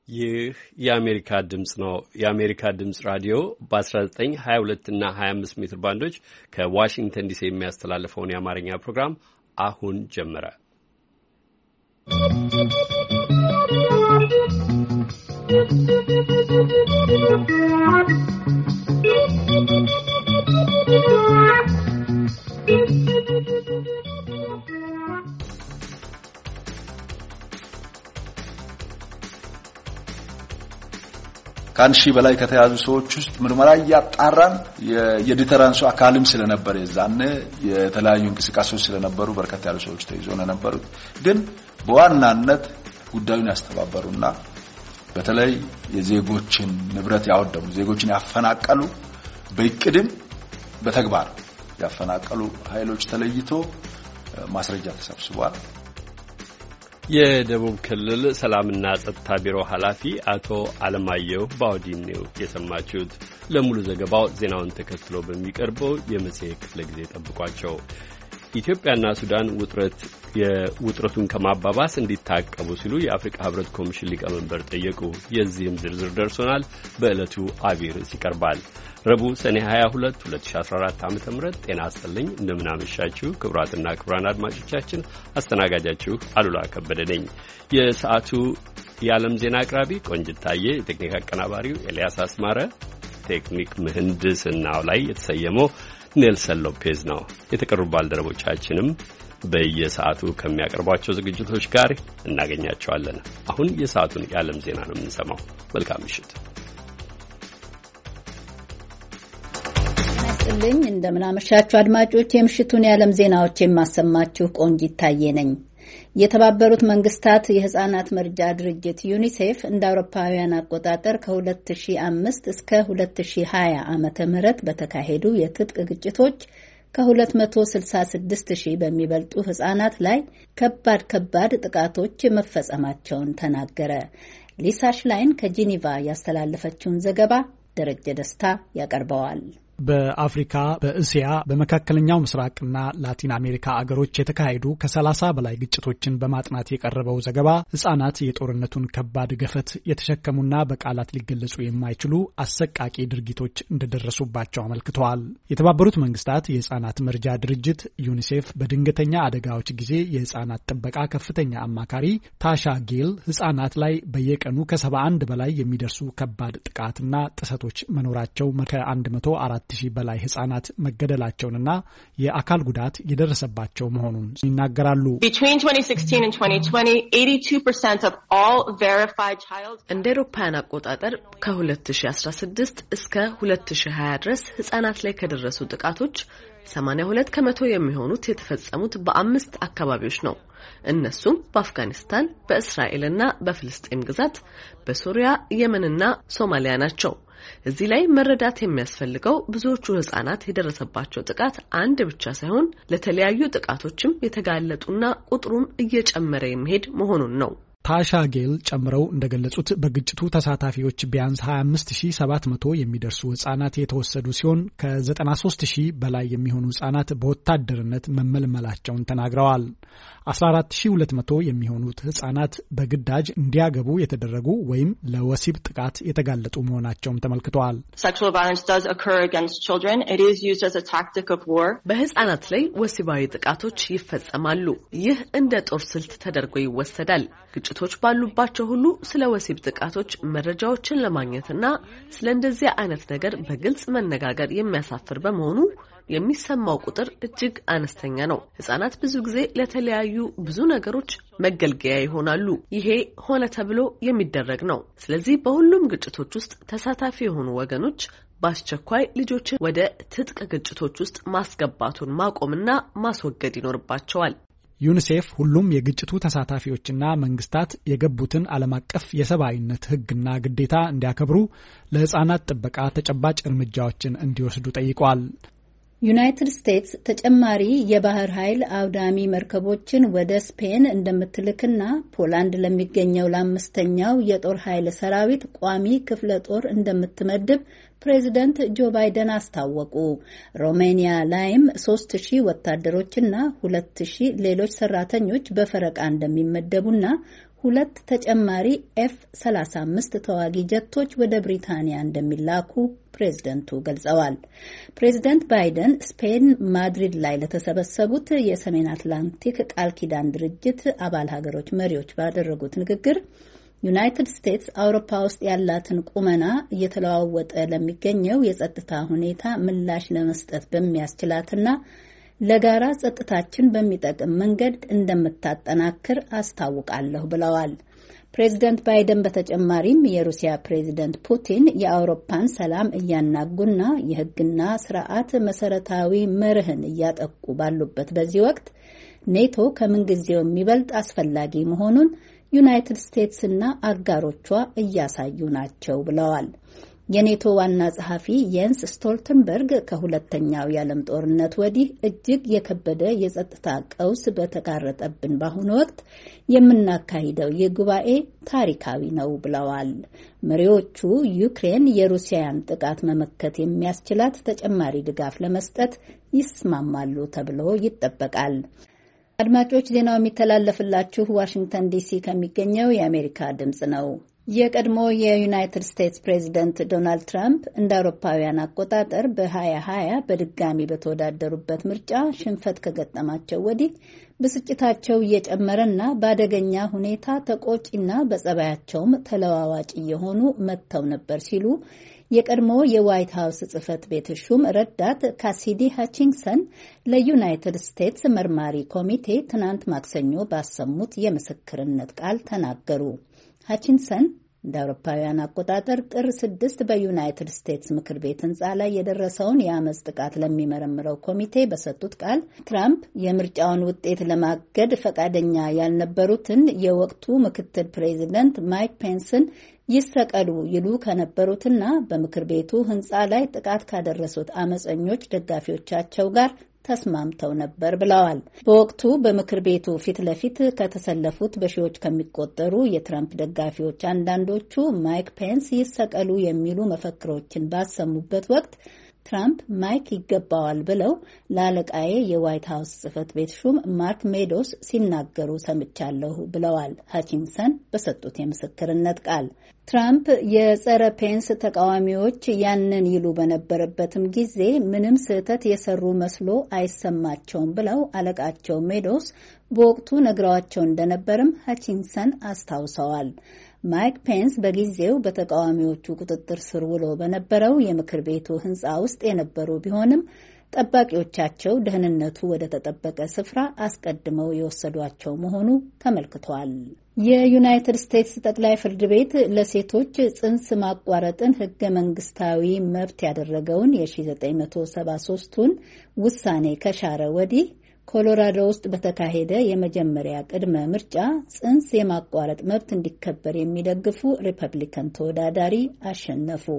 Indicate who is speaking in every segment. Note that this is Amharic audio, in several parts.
Speaker 1: ይህ የአሜሪካ ድምጽ ነው። የአሜሪካ ድምጽ ራዲዮ በ1922 እና 25 ሜትር ባንዶች ከዋሽንግተን ዲሲ የሚያስተላልፈውን የአማርኛ ፕሮግራም አሁን ጀመረ።
Speaker 2: ከአንድ ሺህ በላይ ከተያዙ ሰዎች ውስጥ ምርመራ ያጣራን የዲተራንሱ አካልም ስለነበር የዛነ የተለያዩ እንቅስቃሴዎች ስለነበሩ በርከት ያሉ ሰዎች ተይዘው ነበር። ግን በዋናነት ጉዳዩን ያስተባበሩና በተለይ የዜጎችን ንብረት ያወደሙ ዜጎችን ያፈናቀሉ በእቅድም በተግባር ያፈናቀሉ ኃይሎች ተለይቶ ማስረጃ ተሰብስቧል።
Speaker 1: የደቡብ ክልል ሰላምና ጸጥታ ቢሮ ኃላፊ አቶ አለማየሁ ባውዲን ነው የሰማችሁት። ለሙሉ ዘገባው ዜናውን ተከትሎ በሚቀርበው የመጽሔት ክፍለ ጊዜ ጠብቋቸው። ኢትዮጵያና ሱዳን ውጥረቱን ከማባባስ እንዲታቀቡ ሲሉ የአፍሪካ ሕብረት ኮሚሽን ሊቀመንበር ጠየቁ። የዚህም ዝርዝር ደርሶናል፣ በዕለቱ አብይ ርዕስ ይቀርባል። ረቡዕ ሰኔ 22 2014 ዓ.ም ጤና ይስጥልኝ። እንደምን አመሻችሁ ክቡራትና ክቡራን አድማጮቻችን። አስተናጋጃችሁ አሉላ ከበደ ነኝ። የሰዓቱ የዓለም ዜና አቅራቢ ቆንጅት ታዬ፣ የቴክኒክ አቀናባሪው ኤልያስ አስማረ፣ ቴክኒክ ምህንድስናው ላይ የተሰየመው ኔልሰን ሎፔዝ ነው። የተቀሩ ባልደረቦቻችንም በየሰዓቱ ከሚያቀርቧቸው ዝግጅቶች ጋር እናገኛቸዋለን። አሁን የሰዓቱን የዓለም ዜና ነው የምንሰማው። መልካም ምሽት።
Speaker 3: ልኝ እንደምናመሻችሁ አድማጮች፣ የምሽቱን የዓለም ዜናዎች የማሰማችሁ ቆንጂት ታዬ ነኝ። የተባበሩት መንግስታት የህፃናት መርጃ ድርጅት ዩኒሴፍ እንደ አውሮፓውያን አቆጣጠር ከ2005 እስከ 2020 ዓመተ ምህረት በተካሄዱ የትጥቅ ግጭቶች ከ266 ሺህ በሚበልጡ ህፃናት ላይ ከባድ ጥቃቶች መፈጸማቸውን ተናገረ። ሊሳ ሽላይን ከጄኔቫ ያስተላለፈችውን ዘገባ ደረጀ ደስታ ያቀርበዋል።
Speaker 4: በአፍሪካ፣ በእስያ፣ በመካከለኛው ምስራቅና ላቲን አሜሪካ አገሮች የተካሄዱ ከ30 በላይ ግጭቶችን በማጥናት የቀረበው ዘገባ ህጻናት የጦርነቱን ከባድ ገፈት የተሸከሙና በቃላት ሊገለጹ የማይችሉ አሰቃቂ ድርጊቶች እንደደረሱባቸው አመልክተዋል። የተባበሩት መንግስታት የህጻናት መርጃ ድርጅት ዩኒሴፍ በድንገተኛ አደጋዎች ጊዜ የህጻናት ጥበቃ ከፍተኛ አማካሪ ታሻ ጌል ህጻናት ላይ በየቀኑ ከ71 በላይ የሚደርሱ ከባድ ጥቃትና ጥሰቶች መኖራቸው ከ104 ሺህ በላይ ህጻናት መገደላቸውንና የአካል ጉዳት የደረሰባቸው መሆኑን ይናገራሉ።
Speaker 5: እንደ አውሮፓውያን አቆጣጠር ከ2016 እስከ 2020 ድረስ ህጻናት ላይ ከደረሱ ጥቃቶች 82 ከመቶ የሚሆኑት የተፈጸሙት በአምስት አካባቢዎች ነው። እነሱም በአፍጋኒስታን፣ በእስራኤልና በፍልስጤም ግዛት፣ በሶሪያ፣ የመንና ሶማሊያ ናቸው። እዚህ ላይ መረዳት የሚያስፈልገው ብዙዎቹ ህጻናት የደረሰባቸው ጥቃት አንድ ብቻ ሳይሆን ለተለያዩ ጥቃቶችም የተጋለጡና ቁጥሩም እየጨመረ የሚሄድ መሆኑን ነው።
Speaker 4: ታሻ ጌል ጨምረው እንደገለጹት በግጭቱ ተሳታፊዎች ቢያንስ 25700 የሚደርሱ ህጻናት የተወሰዱ ሲሆን ከ93000 በላይ የሚሆኑ ህጻናት በወታደርነት መመልመላቸውን ተናግረዋል። 14200 የሚሆኑት ህጻናት በግዳጅ እንዲያገቡ የተደረጉ ወይም ለወሲብ ጥቃት የተጋለጡ መሆናቸውም ተመልክተዋል።
Speaker 5: በህጻናት ላይ ወሲባዊ ጥቃቶች ይፈጸማሉ። ይህ እንደ ጦር ስልት ተደርጎ ይወሰዳል። ግጭቶች ባሉባቸው ሁሉ ስለ ወሲብ ጥቃቶች መረጃዎችን ለማግኘትና ስለ እንደዚህ አይነት ነገር በግልጽ መነጋገር የሚያሳፍር በመሆኑ የሚሰማው ቁጥር እጅግ አነስተኛ ነው። ህጻናት ብዙ ጊዜ ለተለያዩ ብዙ ነገሮች መገልገያ ይሆናሉ። ይሄ ሆነ ተብሎ የሚደረግ ነው። ስለዚህ በሁሉም ግጭቶች ውስጥ ተሳታፊ የሆኑ ወገኖች በአስቸኳይ ልጆችን ወደ ትጥቅ ግጭቶች ውስጥ ማስገባቱን ማቆምና ማስወገድ ይኖርባቸዋል።
Speaker 4: ዩኒሴፍ ሁሉም የግጭቱ ተሳታፊዎችና መንግስታት የገቡትን ዓለም አቀፍ የሰብአዊነት ህግና ግዴታ እንዲያከብሩ፣ ለህፃናት ጥበቃ ተጨባጭ እርምጃዎችን እንዲወስዱ ጠይቋል።
Speaker 3: ዩናይትድ ስቴትስ ተጨማሪ የባህር ኃይል አውዳሚ መርከቦችን ወደ ስፔን እንደምትልክና ፖላንድ ለሚገኘው ለ5ኛው የጦር ኃይል ሰራዊት ቋሚ ክፍለ ጦር እንደምትመድብ ፕሬዚደንት ጆ ባይደን አስታወቁ። ሮሜኒያ ላይም 3000 ወታደሮችና 2000 ሌሎች ሰራተኞች በፈረቃ እንደሚመደቡና 2 ተጨማሪ F-35 ተዋጊ ጀቶች ወደ ብሪታንያ እንደሚላኩ ፕሬዝደንቱ ገልጸዋል። ፕሬዝደንት ባይደን ስፔን ማድሪድ ላይ ለተሰበሰቡት የሰሜን አትላንቲክ ቃል ኪዳን ድርጅት አባል ሀገሮች መሪዎች ባደረጉት ንግግር ዩናይትድ ስቴትስ አውሮፓ ውስጥ ያላትን ቁመና እየተለዋወጠ ለሚገኘው የጸጥታ ሁኔታ ምላሽ ለመስጠት በሚያስችላትና ለጋራ ጸጥታችን በሚጠቅም መንገድ እንደምታጠናክር አስታውቃለሁ ብለዋል። ፕሬዝደንት ባይደን በተጨማሪም የሩሲያ ፕሬዝደንት ፑቲን የአውሮፓን ሰላም እያናጉና የሕግና ስርዓት መሰረታዊ መርህን እያጠቁ ባሉበት በዚህ ወቅት ኔቶ ከምንጊዜው የሚበልጥ አስፈላጊ መሆኑን ዩናይትድ ስቴትስና አጋሮቿ እያሳዩ ናቸው ብለዋል። የኔቶ ዋና ጸሐፊ የንስ ስቶልተንበርግ ከሁለተኛው የዓለም ጦርነት ወዲህ እጅግ የከበደ የጸጥታ ቀውስ በተጋረጠብን በአሁኑ ወቅት የምናካሂደው የጉባኤ ታሪካዊ ነው ብለዋል። መሪዎቹ ዩክሬን የሩሲያን ጥቃት መመከት የሚያስችላት ተጨማሪ ድጋፍ ለመስጠት ይስማማሉ ተብሎ ይጠበቃል። አድማጮች ዜናው የሚተላለፍላችሁ ዋሽንግተን ዲሲ ከሚገኘው የአሜሪካ ድምጽ ነው። የቀድሞ የዩናይትድ ስቴትስ ፕሬዚደንት ዶናልድ ትራምፕ እንደ አውሮፓውያን አቆጣጠር በ2020 በድጋሚ በተወዳደሩበት ምርጫ ሽንፈት ከገጠማቸው ወዲህ ብስጭታቸው እየጨመረና በአደገኛ ሁኔታ ተቆጪና በጸባያቸውም ተለዋዋጭ እየሆኑ መጥተው ነበር ሲሉ የቀድሞ የዋይት ሀውስ ጽህፈት ቤት ሹም ረዳት ካሲዲ ሃቺንግሰን ለዩናይትድ ስቴትስ መርማሪ ኮሚቴ ትናንት ማክሰኞ ባሰሙት የምስክርነት ቃል ተናገሩ። ሃቺንግሰን እንደ አውሮፓውያን አቆጣጠር ጥር 6 በዩናይትድ ስቴትስ ምክር ቤት ህንፃ ላይ የደረሰውን የአመፅ ጥቃት ለሚመረምረው ኮሚቴ በሰጡት ቃል ትራምፕ የምርጫውን ውጤት ለማገድ ፈቃደኛ ያልነበሩትን የወቅቱ ምክትል ፕሬዚደንት ማይክ ፔንስን ይሰቀሉ ይሉ ከነበሩትና በምክር ቤቱ ህንፃ ላይ ጥቃት ካደረሱት አመፀኞች ደጋፊዎቻቸው ጋር ተስማምተው ነበር ብለዋል። በወቅቱ በምክር ቤቱ ፊት ለፊት ከተሰለፉት በሺዎች ከሚቆጠሩ የትራምፕ ደጋፊዎች አንዳንዶቹ ማይክ ፔንስ ይሰቀሉ የሚሉ መፈክሮችን ባሰሙበት ወቅት ትራምፕ ማይክ ይገባዋል ብለው ለአለቃዬ የዋይት ሀውስ ጽህፈት ቤት ሹም ማርክ ሜዶስ ሲናገሩ ሰምቻለሁ ብለዋል ሃቺንግሰን በሰጡት የምስክርነት ቃል። ትራምፕ የጸረ ፔንስ ተቃዋሚዎች ያንን ይሉ በነበረበትም ጊዜ ምንም ስህተት የሰሩ መስሎ አይሰማቸውም ብለው አለቃቸው ሜዶስ በወቅቱ ነግረዋቸው እንደነበርም ሃቺንግሰን አስታውሰዋል። ማይክ ፔንስ በጊዜው በተቃዋሚዎቹ ቁጥጥር ስር ውሎ በነበረው የምክር ቤቱ ህንፃ ውስጥ የነበሩ ቢሆንም ጠባቂዎቻቸው ደህንነቱ ወደ ተጠበቀ ስፍራ አስቀድመው የወሰዷቸው መሆኑ ተመልክቷል። የዩናይትድ ስቴትስ ጠቅላይ ፍርድ ቤት ለሴቶች ጽንስ ማቋረጥን ህገ መንግስታዊ መብት ያደረገውን የ1973ቱን ውሳኔ ከሻረ ወዲህ ኮሎራዶ ውስጥ በተካሄደ የመጀመሪያ ቅድመ ምርጫ ጽንስ የማቋረጥ መብት እንዲከበር የሚደግፉ ሪፐብሊካን ተወዳዳሪ አሸነፉ።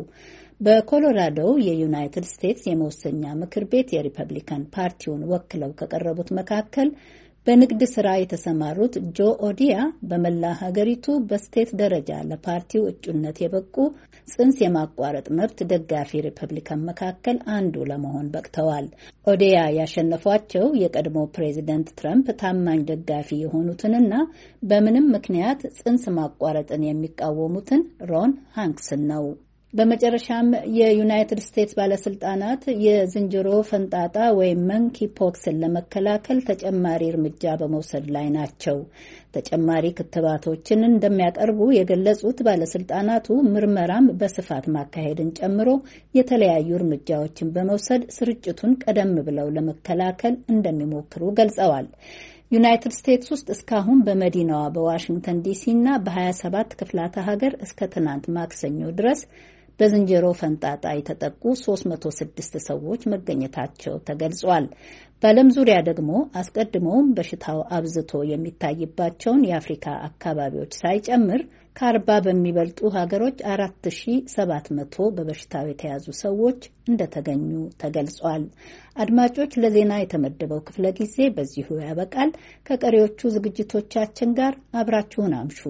Speaker 3: በኮሎራዶ የዩናይትድ ስቴትስ የመወሰኛ ምክር ቤት የሪፐብሊካን ፓርቲውን ወክለው ከቀረቡት መካከል በንግድ ስራ የተሰማሩት ጆ ኦዲያ በመላ ሀገሪቱ በስቴት ደረጃ ለፓርቲው እጩነት የበቁ ጽንስ የማቋረጥ መብት ደጋፊ ሪፐብሊካን መካከል አንዱ ለመሆን በቅተዋል። ኦዲያ ያሸነፏቸው የቀድሞ ፕሬዚደንት ትራምፕ ታማኝ ደጋፊ የሆኑትንና በምንም ምክንያት ጽንስ ማቋረጥን የሚቃወሙትን ሮን ሃንክስን ነው። በመጨረሻም የዩናይትድ ስቴትስ ባለስልጣናት የዝንጀሮ ፈንጣጣ ወይም መንኪ ፖክስን ለመከላከል ተጨማሪ እርምጃ በመውሰድ ላይ ናቸው። ተጨማሪ ክትባቶችን እንደሚያቀርቡ የገለጹት ባለስልጣናቱ ምርመራም በስፋት ማካሄድን ጨምሮ የተለያዩ እርምጃዎችን በመውሰድ ስርጭቱን ቀደም ብለው ለመከላከል እንደሚሞክሩ ገልጸዋል። ዩናይትድ ስቴትስ ውስጥ እስካሁን በመዲናዋ በዋሽንግተን ዲሲ እና በ27 ክፍላተ ሀገር እስከ ትናንት ማክሰኞ ድረስ በዝንጀሮ ፈንጣጣ የተጠቁ 306 ሰዎች መገኘታቸው ተገልጿል። በዓለም ዙሪያ ደግሞ አስቀድሞም በሽታው አብዝቶ የሚታይባቸውን የአፍሪካ አካባቢዎች ሳይጨምር ከ40 በሚበልጡ ሀገሮች 4700 በበሽታው የተያዙ ሰዎች እንደተገኙ ተገልጿል። አድማጮች፣ ለዜና የተመደበው ክፍለ ጊዜ በዚሁ ያበቃል። ከቀሪዎቹ ዝግጅቶቻችን ጋር አብራችሁን አምሹ።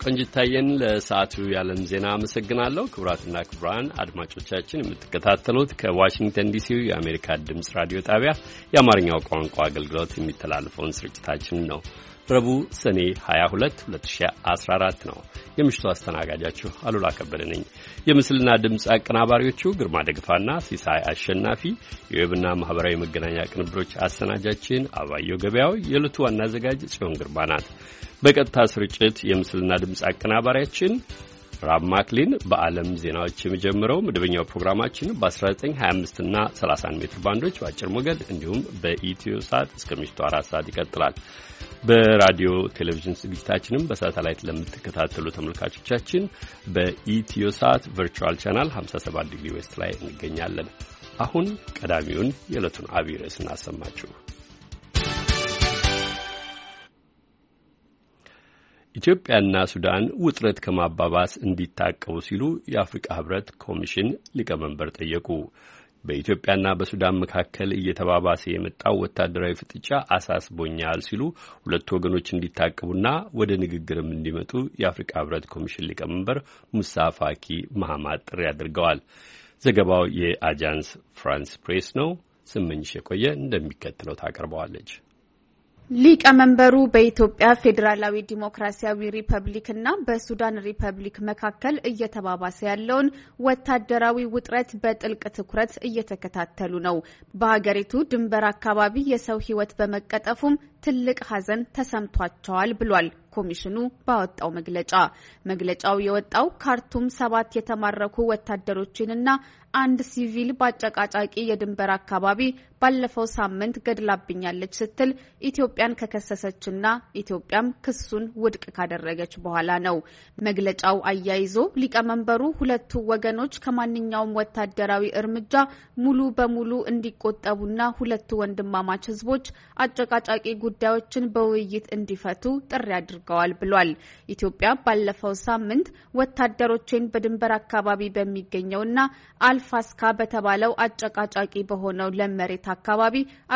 Speaker 1: ቆንጅታየን ለሰዓቱ ያለም ዜና አመሰግናለሁ። ክቡራትና ክቡራን አድማጮቻችን የምትከታተሉት ከዋሽንግተን ዲሲ የአሜሪካ ድምጽ ራዲዮ ጣቢያ የአማርኛው ቋንቋ አገልግሎት የሚተላለፈውን ስርጭታችን ነው። ረቡዕ ሰኔ 22 2014 ነው። የምሽቱ አስተናጋጃችሁ አሉላ ከበደ ነኝ። የምስልና ድምጽ አቀናባሪዎቹ ግርማ ደግፋና ሲሳይ አሸናፊ፣ የዌብና ማህበራዊ መገናኛ ቅንብሮች አሰናጃችን አባየው ገበያው፣ የዕለቱ ዋና አዘጋጅ ጽዮን ግርማ ናት። በቀጥታ ስርጭት የምስልና ድምጽ አቀናባሪያችን ራብ ማክሊን። በዓለም ዜናዎች የሚጀምረው መደበኛው ፕሮግራማችን በ1925 እና 31 ሜትር ባንዶች በአጭር ሞገድ እንዲሁም በኢትዮ ሳት እስከ ምሽቱ 4 ሰዓት ይቀጥላል። በራዲዮ ቴሌቪዥን ዝግጅታችንም በሳተላይት ለምትከታተሉ ተመልካቾቻችን በኢትዮ ሳት ቨርቹዋል ቻናል 57 ዲግሪ ዌስት ላይ እንገኛለን። አሁን ቀዳሚውን የዕለቱን አብይ ርዕስ እናሰማችሁ። ኢትዮጵያና ሱዳን ውጥረት ከማባባስ እንዲታቀቡ ሲሉ የአፍሪካ ሕብረት ኮሚሽን ሊቀመንበር ጠየቁ። በኢትዮጵያና በሱዳን መካከል እየተባባሰ የመጣው ወታደራዊ ፍጥጫ አሳስቦኛል ሲሉ ሁለቱ ወገኖች እንዲታቀቡና ወደ ንግግርም እንዲመጡ የአፍሪካ ሕብረት ኮሚሽን ሊቀመንበር ሙሳ ፋኪ መሐማት ጥሪ አድርገዋል። ዘገባው የአጃንስ ፍራንስ ፕሬስ ነው። ስመኝሽ የቆየ እንደሚከተለው ታቀርበዋለች።
Speaker 6: ሊቀመንበሩ በኢትዮጵያ ፌዴራላዊ ዲሞክራሲያዊ ሪፐብሊክና በሱዳን ሪፐብሊክ መካከል እየተባባሰ ያለውን ወታደራዊ ውጥረት በጥልቅ ትኩረት እየተከታተሉ ነው። በሀገሪቱ ድንበር አካባቢ የሰው ሕይወት በመቀጠፉም ትልቅ ሐዘን ተሰምቷቸዋል ብሏል ኮሚሽኑ ባወጣው መግለጫ። መግለጫው የወጣው ካርቱም 7 የተማረኩ ወታደሮችንና አንድ ሲቪል በአጨቃጫቂ የድንበር አካባቢ ባለፈው ሳምንት ገድላብኛለች ስትል ኢትዮጵያን ከከሰሰችና ኢትዮጵያም ክሱን ውድቅ ካደረገች በኋላ ነው። መግለጫው አያይዞ ሊቀመንበሩ ሁለቱ ወገኖች ከማንኛውም ወታደራዊ እርምጃ ሙሉ በሙሉ እንዲቆጠቡና ሁለቱ ወንድማማች ህዝቦች አጨቃጫቂ ጉዳዮችን በውይይት እንዲፈቱ ጥሪ አድርገዋል ብሏል። ኢትዮጵያ ባለፈው ሳምንት ወታደሮችን በድንበር አካባቢ በሚገኘውና አልፋስካ በተባለው አጨቃጫቂ በሆነው ለመሬት አካባቢ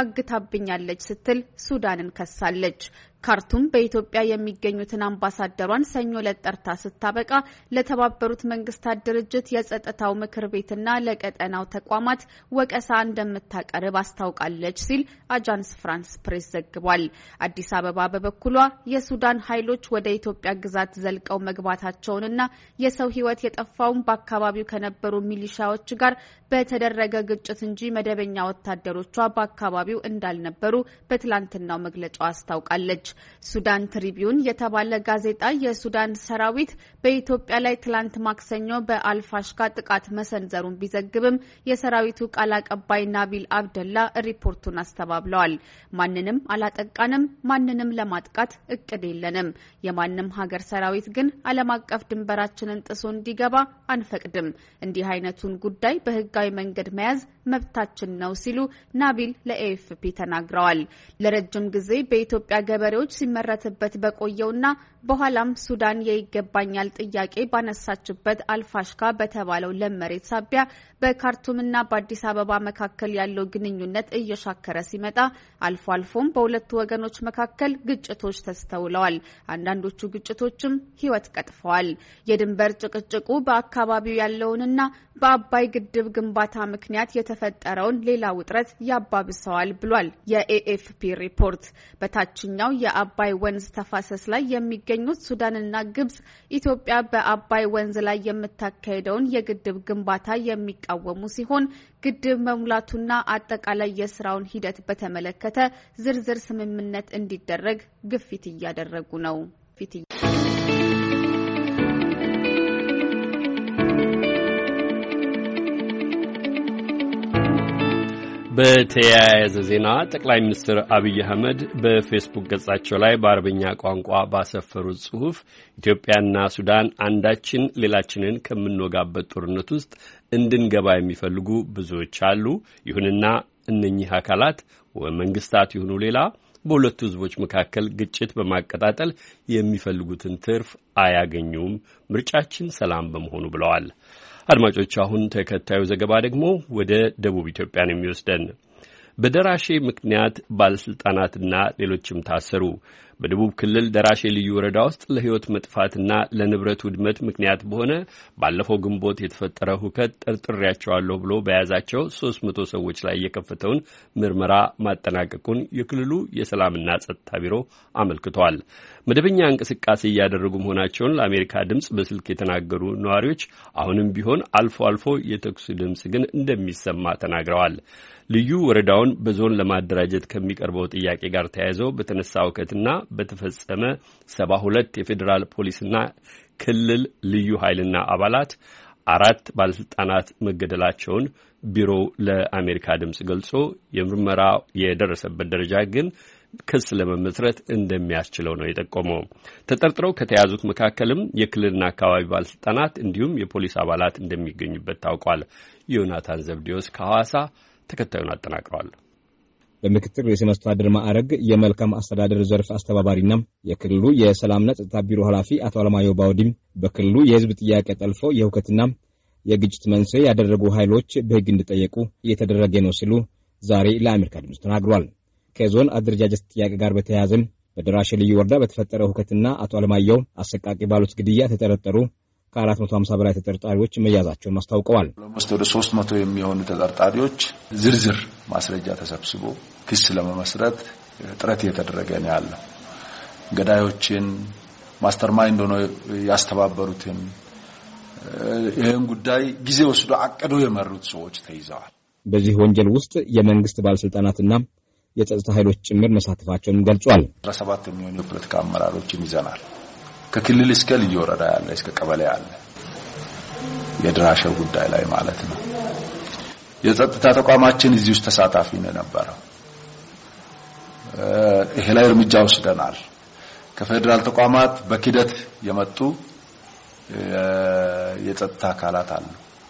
Speaker 6: አግታብኛለች ስትል ሱዳንን ከሳለች። ካርቱም በኢትዮጵያ የሚገኙትን አምባሳደሯን ሰኞ ዕለት ጠርታ ስታበቃ ለተባበሩት መንግስታት ድርጅት የጸጥታው ምክር ቤትና ለቀጠናው ተቋማት ወቀሳ እንደምታቀርብ አስታውቃለች ሲል አጃንስ ፍራንስ ፕሬስ ዘግቧል። አዲስ አበባ በበኩሏ የሱዳን ኃይሎች ወደ ኢትዮጵያ ግዛት ዘልቀው መግባታቸውንና የሰው ሕይወት የጠፋውን በአካባቢው ከነበሩ ሚሊሻዎች ጋር በተደረገ ግጭት እንጂ መደበኛ ወታደሮቿ በአካባቢው እንዳልነበሩ በትላንትናው መግለጫው አስታውቃለች። ሱዳን ትሪቢዩን የተባለ ጋዜጣ የሱዳን ሰራዊት በኢትዮጵያ ላይ ትላንት ማክሰኞ በአልፋሽካ ጥቃት መሰንዘሩን ቢዘግብም የሰራዊቱ ቃል አቀባይ ናቢል አብደላ ሪፖርቱን አስተባብለዋል። ማንንም አላጠቃንም፣ ማንንም ለማጥቃት እቅድ የለንም። የማንም ሀገር ሰራዊት ግን ዓለም አቀፍ ድንበራችንን ጥሶ እንዲገባ አንፈቅድም። እንዲህ አይነቱን ጉዳይ በህጋዊ መንገድ መያዝ መብታችን ነው ሲሉ ናቢል ለኤኤፍፒ ተናግረዋል። ለረጅም ጊዜ በኢትዮጵያ ገበሬዎች ሲመረትበት በቆየውና በኋላም ሱዳን የይገባኛል ጥያቄ ባነሳችበት አልፋሽካ በተባለው ለመሬት ሳቢያ በካርቱምና በአዲስ አበባ መካከል ያለው ግንኙነት እየሻከረ ሲመጣ አልፎ አልፎም በሁለቱ ወገኖች መካከል ግጭቶች ተስተውለዋል። አንዳንዶቹ ግጭቶችም ሕይወት ቀጥፈዋል። የድንበር ጭቅጭቁ በአካባቢው ያለውንና በአባይ ግድብ ግንባታ ምክንያት የተፈጠረውን ሌላ ውጥረት ያባብሰዋል ብሏል የኤኤፍፒ ሪፖርት። በታችኛው የአባይ ወንዝ ተፋሰስ ላይ የሚገኙት ሱዳንና ግብጽ ኢትዮጵያ በአባይ ወንዝ ላይ የምታካሄደውን የግድብ ግንባታ የሚቃወሙ ሲሆን ግድብ መሙላቱና አጠቃላይ የስራውን ሂደት በተመለከተ ዝርዝር ስምምነት እንዲደረግ ግፊት እያደረጉ ነው።
Speaker 1: በተያያዘ ዜና ጠቅላይ ሚኒስትር አብይ አህመድ በፌስቡክ ገጻቸው ላይ በአረብኛ ቋንቋ ባሰፈሩት ጽሑፍ ኢትዮጵያና ሱዳን አንዳችን ሌላችንን ከምንወጋበት ጦርነት ውስጥ እንድንገባ የሚፈልጉ ብዙዎች አሉ። ይሁንና እነኚህ አካላት መንግስታት ይሁኑ ሌላ በሁለቱ ህዝቦች መካከል ግጭት በማቀጣጠል የሚፈልጉትን ትርፍ አያገኙም። ምርጫችን ሰላም በመሆኑ ብለዋል። አድማጮች፣ አሁን ተከታዩ ዘገባ ደግሞ ወደ ደቡብ ኢትዮጵያ ነው የሚወስደን። በደራሼ ምክንያት ባለስልጣናትና ሌሎችም ታሰሩ። በደቡብ ክልል ደራሼ ልዩ ወረዳ ውስጥ ለሕይወት መጥፋትና ለንብረት ውድመት ምክንያት በሆነ ባለፈው ግንቦት የተፈጠረ ሁከት ጠርጥሬያቸዋለሁ ብሎ በያዛቸው 300 ሰዎች ላይ የከፈተውን ምርመራ ማጠናቀቁን የክልሉ የሰላምና ጸጥታ ቢሮ አመልክቷል። መደበኛ እንቅስቃሴ እያደረጉ መሆናቸውን ለአሜሪካ ድምፅ በስልክ የተናገሩ ነዋሪዎች አሁንም ቢሆን አልፎ አልፎ የተኩስ ድምፅ ግን እንደሚሰማ ተናግረዋል። ልዩ ወረዳውን በዞን ለማደራጀት ከሚቀርበው ጥያቄ ጋር ተያይዘው በተነሳ ሁከትና በተፈጸመ 72 የፌዴራል ፖሊስና ክልል ልዩ ኃይልና አባላት 4 ባለስልጣናት መገደላቸውን ቢሮው ለአሜሪካ ድምፅ ገልጾ የምርመራ የደረሰበት ደረጃ ግን ክስ ለመመስረት እንደሚያስችለው ነው የጠቆመው። ተጠርጥረው ከተያዙት መካከልም የክልልና አካባቢ ባለስልጣናት እንዲሁም የፖሊስ አባላት እንደሚገኙበት ታውቋል። ዮናታን ዘብዴዎስ ከሐዋሳ ተከታዩን አጠናቅሯል።
Speaker 7: በምክትል ርዕሰ መስተዳድር ማዕረግ የመልካም አስተዳደር ዘርፍ አስተባባሪና የክልሉ የሰላምና ጸጥታ ቢሮ ኃላፊ አቶ አለማየሁ ባውዲም በክልሉ የህዝብ ጥያቄ ጠልፈው የሁከትና የግጭት መንስኤ ያደረጉ ኃይሎች በህግ እንዲጠየቁ እየተደረገ ነው ሲሉ ዛሬ ለአሜሪካ ድምፅ ተናግሯል። ከዞን አደረጃጀት ጥያቄ ጋር በተያያዘም በደራሼ ልዩ ወረዳ በተፈጠረው ሁከትና አቶ አለማየሁ አሰቃቂ ባሉት ግድያ ተጠረጠሩ ከ450 በላይ ተጠርጣሪዎች መያዛቸውን አስታውቀዋል።
Speaker 2: ወደ 300 የሚሆኑ ተጠርጣሪዎች ዝርዝር ማስረጃ ተሰብስቦ ክስ ለመመስረት ጥረት እየተደረገ ነው ያለው። ገዳዮችን ማስተርማይንድ ሆነው ያስተባበሩትን ይህን ጉዳይ ጊዜ ወስዶ አቅዶ የመሩት ሰዎች ተይዘዋል።
Speaker 7: በዚህ ወንጀል ውስጥ የመንግስት ባለስልጣናትና የጸጥታ ኃይሎች ጭምር መሳተፋቸውን ገልጿል።
Speaker 2: 17 የሚሆኑ የፖለቲካ አመራሮችን ይዘናል። ከክልል እስከ ልዩ ወረዳ ያለ እስከ ቀበሌ ያለ የደራሼው ጉዳይ ላይ ማለት ነው። የጸጥታ ተቋማችን እዚህ ውስጥ ተሳታፊ ነው። ይሄ ላይ እርምጃ ወስደናል። ከፌደራል ተቋማት በክደት የመጡ የጸጥታ አካላት አሉ።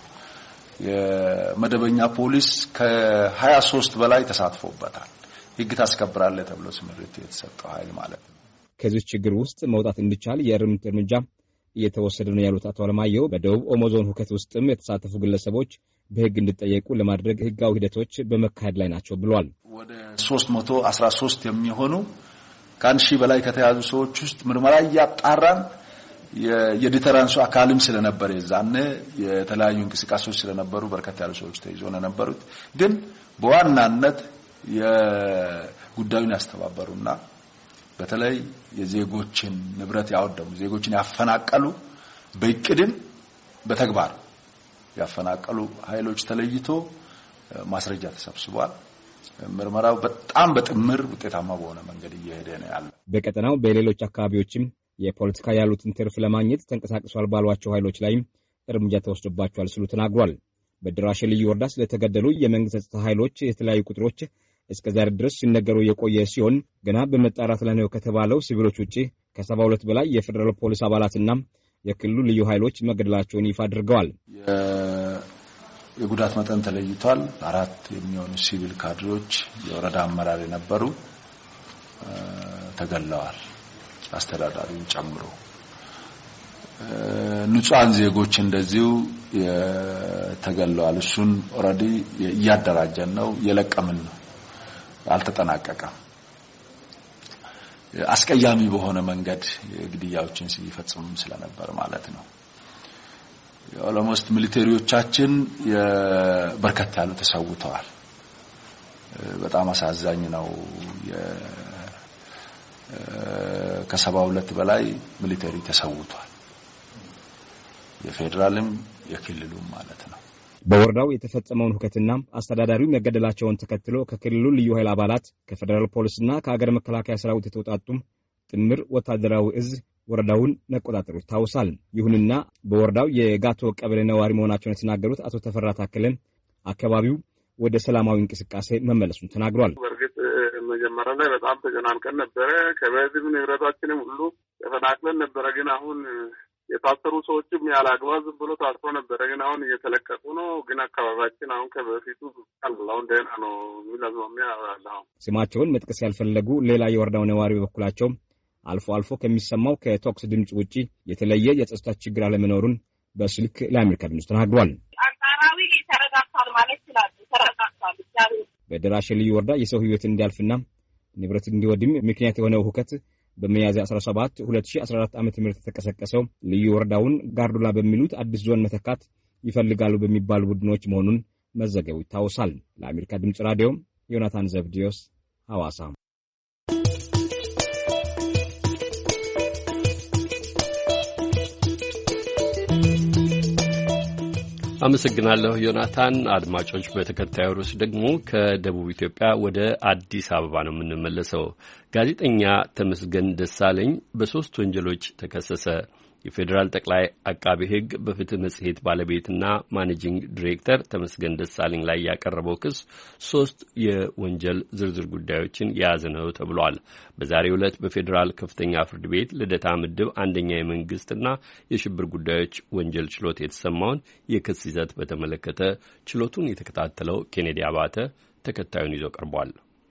Speaker 2: የመደበኛ ፖሊስ ከ23 በላይ ተሳትፎበታል። ህግ ታስከብራለህ ተብሎ ስምሪት የተሰጠው ኃይል ማለት ነው።
Speaker 7: ከዚህ ችግር ውስጥ መውጣት እንዲቻል የእርምት እርምጃ እየተወሰደ ነው ያሉት አቶ አለማየሁ በደቡብ ኦሞ ዞን ሁከት ውስጥም የተሳተፉ ግለሰቦች በህግ እንዲጠየቁ ለማድረግ ህጋዊ ሂደቶች በመካሄድ ላይ ናቸው ብሏል።
Speaker 2: ወደ 313 የሚሆኑ ከ1000 በላይ ከተያዙ ሰዎች ውስጥ ምርመራ እያጣራን የዲተራንሱ አካልም ስለነበር የዛነ የተለያዩ እንቅስቃሴዎች ስለነበሩ በርከት ያሉ ሰዎች ተይዘው ነበሩት። ግን በዋናነት የጉዳዩን ያስተባበሩና በተለይ የዜጎችን ንብረት ያወደሙ ዜጎችን ያፈናቀሉ በእቅድም በተግባር ያፈናቀሉ ኃይሎች ተለይቶ ማስረጃ ተሰብስቧል። ምርመራው በጣም በጥምር ውጤታማ በሆነ መንገድ እየሄደ ነው ያለው።
Speaker 7: በቀጠናው በሌሎች አካባቢዎችም የፖለቲካ ያሉትን ትርፍ ለማግኘት ተንቀሳቅሷል ባሏቸው ኃይሎች ላይም እርምጃ ተወስዶባቸዋል ሲሉ ተናግሯል። በደራሼ ልዩ ወረዳ ስለተገደሉ የመንግስት ጸጥታ ኃይሎች የተለያዩ ቁጥሮች እስከዛሬ ድረስ ሲነገሩ የቆየ ሲሆን ገና በመጣራት ላይ ነው ከተባለው ሲቪሎች ውጪ ከ72 በላይ የፌደራል ፖሊስ አባላትና የክልሉ ልዩ ኃይሎች መገደላቸውን ይፋ አድርገዋል።
Speaker 2: የጉዳት መጠን ተለይቷል። 4 የሚሆኑ ሲቪል ካድሬዎች የወረዳ አመራር የነበሩ ተገለዋል፣ አስተዳዳሪውን ጨምሮ። ንጹሃን ዜጎች እንደዚሁ ተገለዋል። እሱን ኦሬዲ እያደራጀን ነው፣ የለቀምን ነው፣ አልተጠናቀቀም። አስቀያሚ በሆነ መንገድ ግድያዎችን ሲፈጽሙ ስለነበር ማለት ነው። ኦልሞስት ሚሊቴሪዎቻችን በርከት ያሉ ተሰውተዋል። በጣም አሳዛኝ ነው። ከ72 በላይ ሚሊቴሪ ተሰውቷል። የፌደራልም የክልሉም ማለት ነው።
Speaker 7: በወረዳው የተፈጸመውን ሁከትና አስተዳዳሪው መገደላቸውን ተከትሎ ከክልሉ ልዩ ኃይል አባላት ከፌደራል ፖሊስና ከሀገር መከላከያ ሰራዊት የተውጣጡ ጥምር ወታደራዊ እዝ ወረዳውን መቆጣጠሩ ይታወሳል። ይሁንና በወረዳው የጋቶ ቀበሌ ነዋሪ መሆናቸውን የተናገሩት አቶ ተፈራ ታከለን አካባቢው ወደ ሰላማዊ እንቅስቃሴ መመለሱን ተናግሯል።
Speaker 8: በርግጥ መጀመሪያ ላይ በጣም ተጨናንቀን ነበረ። ከበዚህ ንብረታችንም ሁሉ ተፈናቅለን ነበረ። ግን አሁን የታሰሩ ሰዎችም ያለ አግባብ ዝም ብሎ ታስሮ ነበረ። ግን አሁን እየተለቀቁ ነው። ግን አካባቢያችን አሁን ከበፊቱ አሁን ደህና ነው የሚል አዝማሚያ አለ። ስማቸውን
Speaker 7: መጥቀስ ያልፈለጉ ሌላ የወረዳው ነዋሪ በበኩላቸው አልፎ አልፎ ከሚሰማው ከተኩስ ድምጽ ውጪ የተለየ የጸጥታ ችግር አለመኖሩን በስልክ ለአሜሪካ ድምፅ ተናግሯል።
Speaker 9: አንጻራዊ ተረጋግቷል ማለት ይችላል። ተረጋግቷል።
Speaker 7: በደራሼ ልዩ ወረዳ የሰው ህይወት እንዲያልፍና ንብረት እንዲወድም ምክንያት የሆነው ሁከት በሚያዝያ 17 2014 ዓ.ም ተቀሰቀሰው ልዩ ወረዳውን ጋርዱላ በሚሉት አዲስ ዞን መተካት ይፈልጋሉ በሚባሉ ቡድኖች መሆኑን መዘገቡ ይታወሳል። ለአሜሪካ ድምጽ ራዲዮ ዮናታን ዘብዲዮስ ሐዋሳ።
Speaker 1: አመሰግናለሁ ዮናታን። አድማጮች በተከታዩ ርዕስ ደግሞ ከደቡብ ኢትዮጵያ ወደ አዲስ አበባ ነው የምንመለሰው። ጋዜጠኛ ተመስገን ደሳለኝ በ3 ወንጀሎች ተከሰሰ። የፌዴራል ጠቅላይ አቃቤ ሕግ በፍትህ መጽሔት ባለቤትና ማኔጂንግ ዲሬክተር ተመስገን ደሳለኝ ላይ ያቀረበው ክስ 3 የወንጀል ዝርዝር ጉዳዮችን የያዘ ነው ተብሏል። በዛሬው ዕለት በፌዴራል ከፍተኛ ፍርድ ቤት ልደታ ምድብ አንደኛ የመንግስትና የሽብር ጉዳዮች ወንጀል ችሎት የተሰማውን የክስ ይዘት በተመለከተ ችሎቱን የተከታተለው ኬኔዲ አባተ ተከታዩን ይዞ ቀርቧል።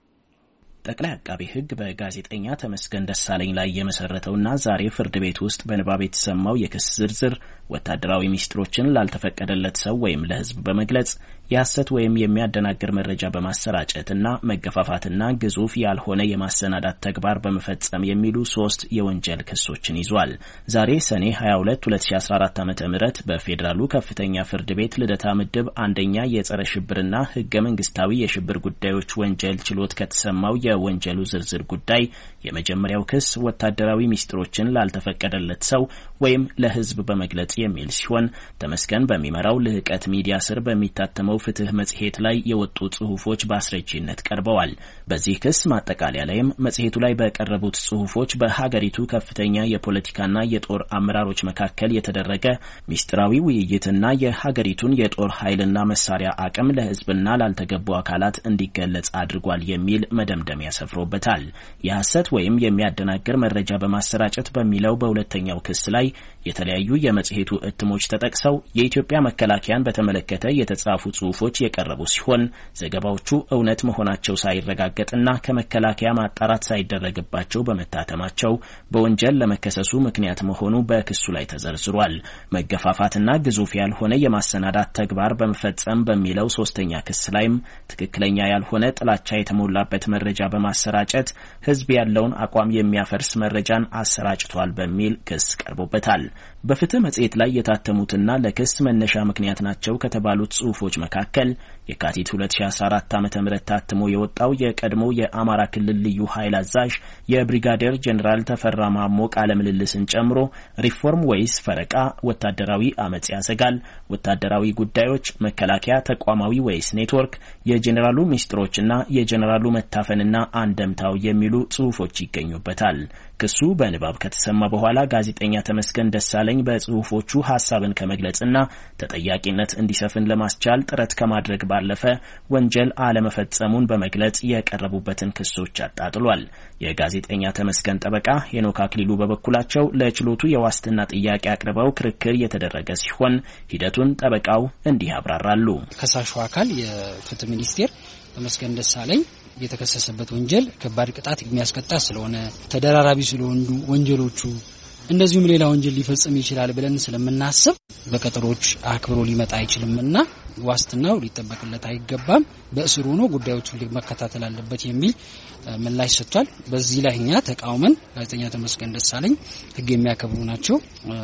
Speaker 9: ጠቅላይ አቃቤ ሕግ በጋዜጠኛ ተመስገን ደሳለኝ ላይ የመሰረተውና ዛሬ ፍርድ ቤት ውስጥ በንባብ የተሰማው የክስ ዝርዝር ወታደራዊ ሚስጥሮችን ላልተፈቀደለት ሰው ወይም ለሕዝብ በመግለጽ የሐሰት ወይም የሚያደናግር መረጃ በማሰራጨትና መገፋፋትና ግዙፍ ያልሆነ የማሰናዳት ተግባር በመፈጸም የሚሉ 3 የወንጀል ክሶችን ይዟል። ዛሬ ሰኔ 22 2014 ዓ.ም በፌዴራሉ ከፍተኛ ፍርድ ቤት ልደታ ምድብ አንደኛ የጸረ ሽብርና ህገ መንግስታዊ የሽብር ጉዳዮች ወንጀል ችሎት ከተሰማው የወንጀሉ ዝርዝር ጉዳይ የመጀመሪያው ክስ ወታደራዊ ሚስጥሮችን ላልተፈቀደለት ሰው ወይም ለሕዝብ በመግለጽ የሚል ሲሆን ተመስገን በሚመራው ልህቀት ሚዲያ ስር በሚታተመው ፍትህ መጽሔት ላይ የወጡ ጽሁፎች በአስረጂነት ቀርበዋል። በዚህ ክስ ማጠቃለያ ላይም መጽሔቱ ላይ በቀረቡት ጽሁፎች በሀገሪቱ ከፍተኛ የፖለቲካና የጦር አመራሮች መካከል የተደረገ ሚስጥራዊ ውይይትና የሀገሪቱን የጦር ኃይልና መሳሪያ አቅም ለሕዝብና ላልተገቡ አካላት እንዲገለጽ አድርጓል የሚል መደምደሚያ ሰፍሮበታል። የሐሰት ወይም የሚያደናግር መረጃ በማሰራጨት በሚለው በሁለተኛው ክስ ላይ የተለያዩ የመጽሔቱ እትሞች ተጠቅሰው የኢትዮጵያ መከላከያን በተመለከተ የተጻፉ ጽሁፎች የቀረቡ ሲሆን ዘገባዎቹ እውነት መሆናቸው ሳይረጋገጥና ከመከላከያ ማጣራት ሳይደረግባቸው በመታተማቸው በወንጀል ለመከሰሱ ምክንያት መሆኑ በክሱ ላይ ተዘርዝሯል። መገፋፋትና ግዙፍ ያልሆነ የማሰናዳት ተግባር በመፈጸም በሚለው ሶስተኛ ክስ ላይም ትክክለኛ ያልሆነ ጥላቻ የተሞላበት መረጃ በማሰራጨት ሕዝብ ያለውን አቋም የሚያፈርስ መረጃን አሰራጭቷል በሚል ክስ ቀርቦበታል። በፍትህ መጽሔት ላይ የታተሙትና ለክስ መነሻ ምክንያት ናቸው ከተባሉት ጽሁፎች መካከል የካቲት 2014 ዓ.ም ታትሞ የወጣው የቀድሞ የአማራ ክልል ልዩ ኃይል አዛዥ የብሪጋዴር ጄኔራል ተፈራ ማሞ ቃለ ምልልስን ጨምሮ ሪፎርም ወይስ ፈረቃ፣ ወታደራዊ አመጽ ያሰጋል፣ ወታደራዊ ጉዳዮች፣ መከላከያ ተቋማዊ ወይስ ኔትወርክ፣ የጄኔራሉ ሚስጥሮችና የጄኔራሉ መታፈንና አንደምታው የሚሉ ጽሁፎች ይገኙበታል። ክሱ በንባብ ከተሰማ በኋላ ጋዜጠኛ ተመስገን ደሳለኝ በጽሁፎቹ ሐሳብን ከመግለጽና ተጠያቂነት እንዲሰፍን ለማስቻል ጥረት ከማድረግ ባለፈ ወንጀል አለመፈጸሙን በመግለጽ የቀረቡበትን ክሶች አጣጥሏል። የጋዜጠኛ ተመስገን ጠበቃ ሄኖክ አክሊሉ በበኩላቸው ለችሎቱ የዋስትና ጥያቄ አቅርበው ክርክር የተደረገ ሲሆን ሂደቱን ጠበቃው እንዲህ ያብራራሉ።
Speaker 10: ከሳሹ አካል የፍትህ ሚኒስቴር ተመስገን ደሳለኝ የተከሰሰበት ወንጀል ከባድ ቅጣት የሚያስቀጣ ስለሆነ ተደራራቢ ስለሆኑ ወንጀሎቹ እንደዚሁም ሌላ ወንጀል ሊፈጽም ይችላል ብለን ስለምናስብ በቀጠሮች አክብሮ ሊመጣ አይችልምና ዋስትናው ሊጠበቅለት አይገባም፣ በእስሩ ሆኖ ጉዳዮቹን መከታተል አለበት የሚል ምላሽ ሰጥቷል። በዚህ ላይ እኛ ተቃውመን ጋዜጠኛ ተመስገን ደሳለኝ ሕግ የሚያከብሩ ናቸው።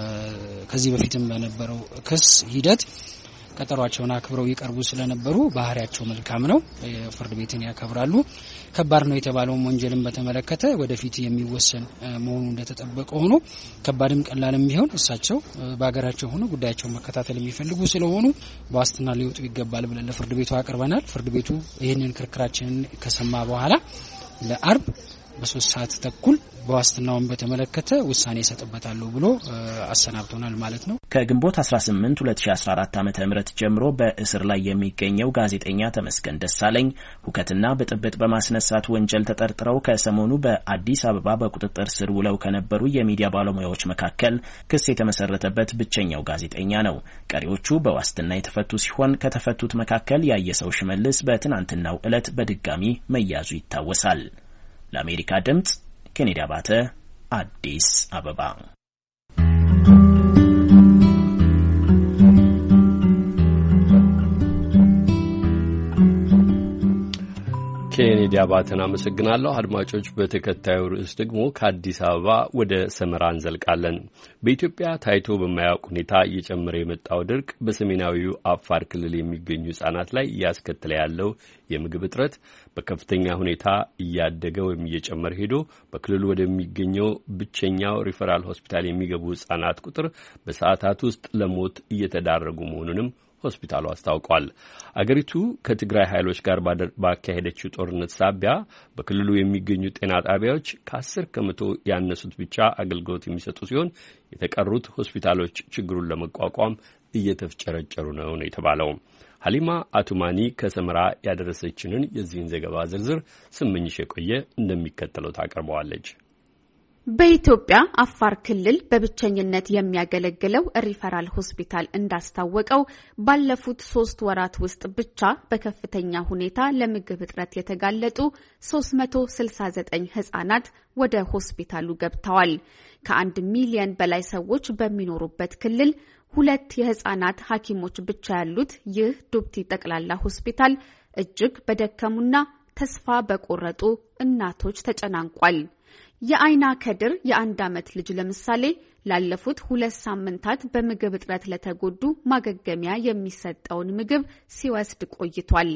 Speaker 10: ከዚህ በፊትም በነበረው ክስ ሂደት ቀጠሯቸውን አክብረው ይቀርቡ ስለነበሩ ባህሪያቸው መልካም ነው፣ ፍርድ ቤትን ያከብራሉ። ከባድ ነው የተባለውን ወንጀልን በተመለከተ ወደፊት የሚወሰን መሆኑ እንደተጠበቀ ሆኖ ከባድም ቀላልም ቢሆን እሳቸው በአገራቸው ሆኖ ጉዳያቸውን መከታተል የሚፈልጉ ስለሆኑ በዋስትና ሊወጡ ይገባል ብለን ለፍርድ ቤቱ አቅርበናል። ፍርድ ቤቱ ይህንን ክርክራችንን ከሰማ በኋላ ለአርብ በ3 ሰዓት ተኩል በዋስትናውን በተመለከተ ውሳኔ ይሰጥበታል ብሎ አሰናብቶናል ማለት ነው።
Speaker 9: ከግንቦት 18 2014 ዓ.ም ጀምሮ በእስር ላይ የሚገኘው ጋዜጠኛ ተመስገን ደሳለኝ ሁከትና ብጥብጥ በማስነሳት ወንጀል ተጠርጥረው ከሰሞኑ በአዲስ አበባ በቁጥጥር ስር ውለው ከነበሩ የሚዲያ ባለሙያዎች መካከል ክስ የተመሰረተበት ብቸኛው ጋዜጠኛ ነው። ቀሪዎቹ በዋስትና የተፈቱ ሲሆን ከተፈቱት መካከል ያየሰው ሽመልስ በትናንትናው ዕለት በድጋሚ መያዙ ይታወሳል። ለአሜሪካ ድምጽ ኬኔዲ አባተ አዲስ አበባ።
Speaker 1: ኬኔዲ አባተን አመሰግናለሁ። አድማጮች በተከታዩ ርዕስ ደግሞ ከአዲስ አበባ ወደ ሰመራ እንዘልቃለን። በኢትዮጵያ ታይቶ በማያውቅ ሁኔታ እየጨመረ የመጣው ድርቅ በሰሜናዊው አፋር ክልል የሚገኙ ሕጻናት ላይ እያስከተለ ያለው የምግብ እጥረት በከፍተኛ ሁኔታ እያደገ ወይም እየጨመረ ሄዶ በክልሉ ወደሚገኘው ብቸኛው ሪፈራል ሆስፒታል የሚገቡ ሕጻናት ቁጥር በሰዓታት ውስጥ ለሞት እየተዳረጉ መሆኑንም ሆስፒታሉ አስታውቋል። አገሪቱ ከትግራይ ኃይሎች ጋር ባካሄደችው ጦርነት ሳቢያ በክልሉ የሚገኙ ጤና ጣቢያዎች ከ10 ከመቶ ያነሱት ብቻ አገልግሎት የሚሰጡ ሲሆን የተቀሩት ሆስፒታሎች ችግሩን ለመቋቋም እየተፍጨረጨሩ ነው የተባለው። ሀሊማ አቱማኒ ከሰመራ ያደረሰችንን የዚህን ዘገባ ዝርዝር ስምኝሽ የቆየ እንደሚከተለው ታቀርበዋለች።
Speaker 6: በኢትዮጵያ አፋር ክልል በብቸኝነት የሚያገለግለው ሪፈራል ሆስፒታል እንዳስታወቀው ባለፉት 3 ወራት ውስጥ ብቻ በከፍተኛ ሁኔታ ለምግብ እጥረት የተጋለጡ 369 ህጻናት ወደ ሆስፒታሉ ገብተዋል። ከ1 ሚሊዮን በላይ ሰዎች በሚኖሩበት ክልል 2 የህጻናት ሐኪሞች ብቻ ያሉት ይህ ዱብቲ ጠቅላላ ሆስፒታል እጅግ በደከሙና ተስፋ በቆረጡ እናቶች ተጨናንቋል። የአይና ከድር የ1 ዓመት ልጅ ለምሳሌ ላለፉት 2 ሳምንታት በምግብ እጥረት ለተጎዱ ማገገሚያ የሚሰጠውን ምግብ ሲወስድ ቆይቷል።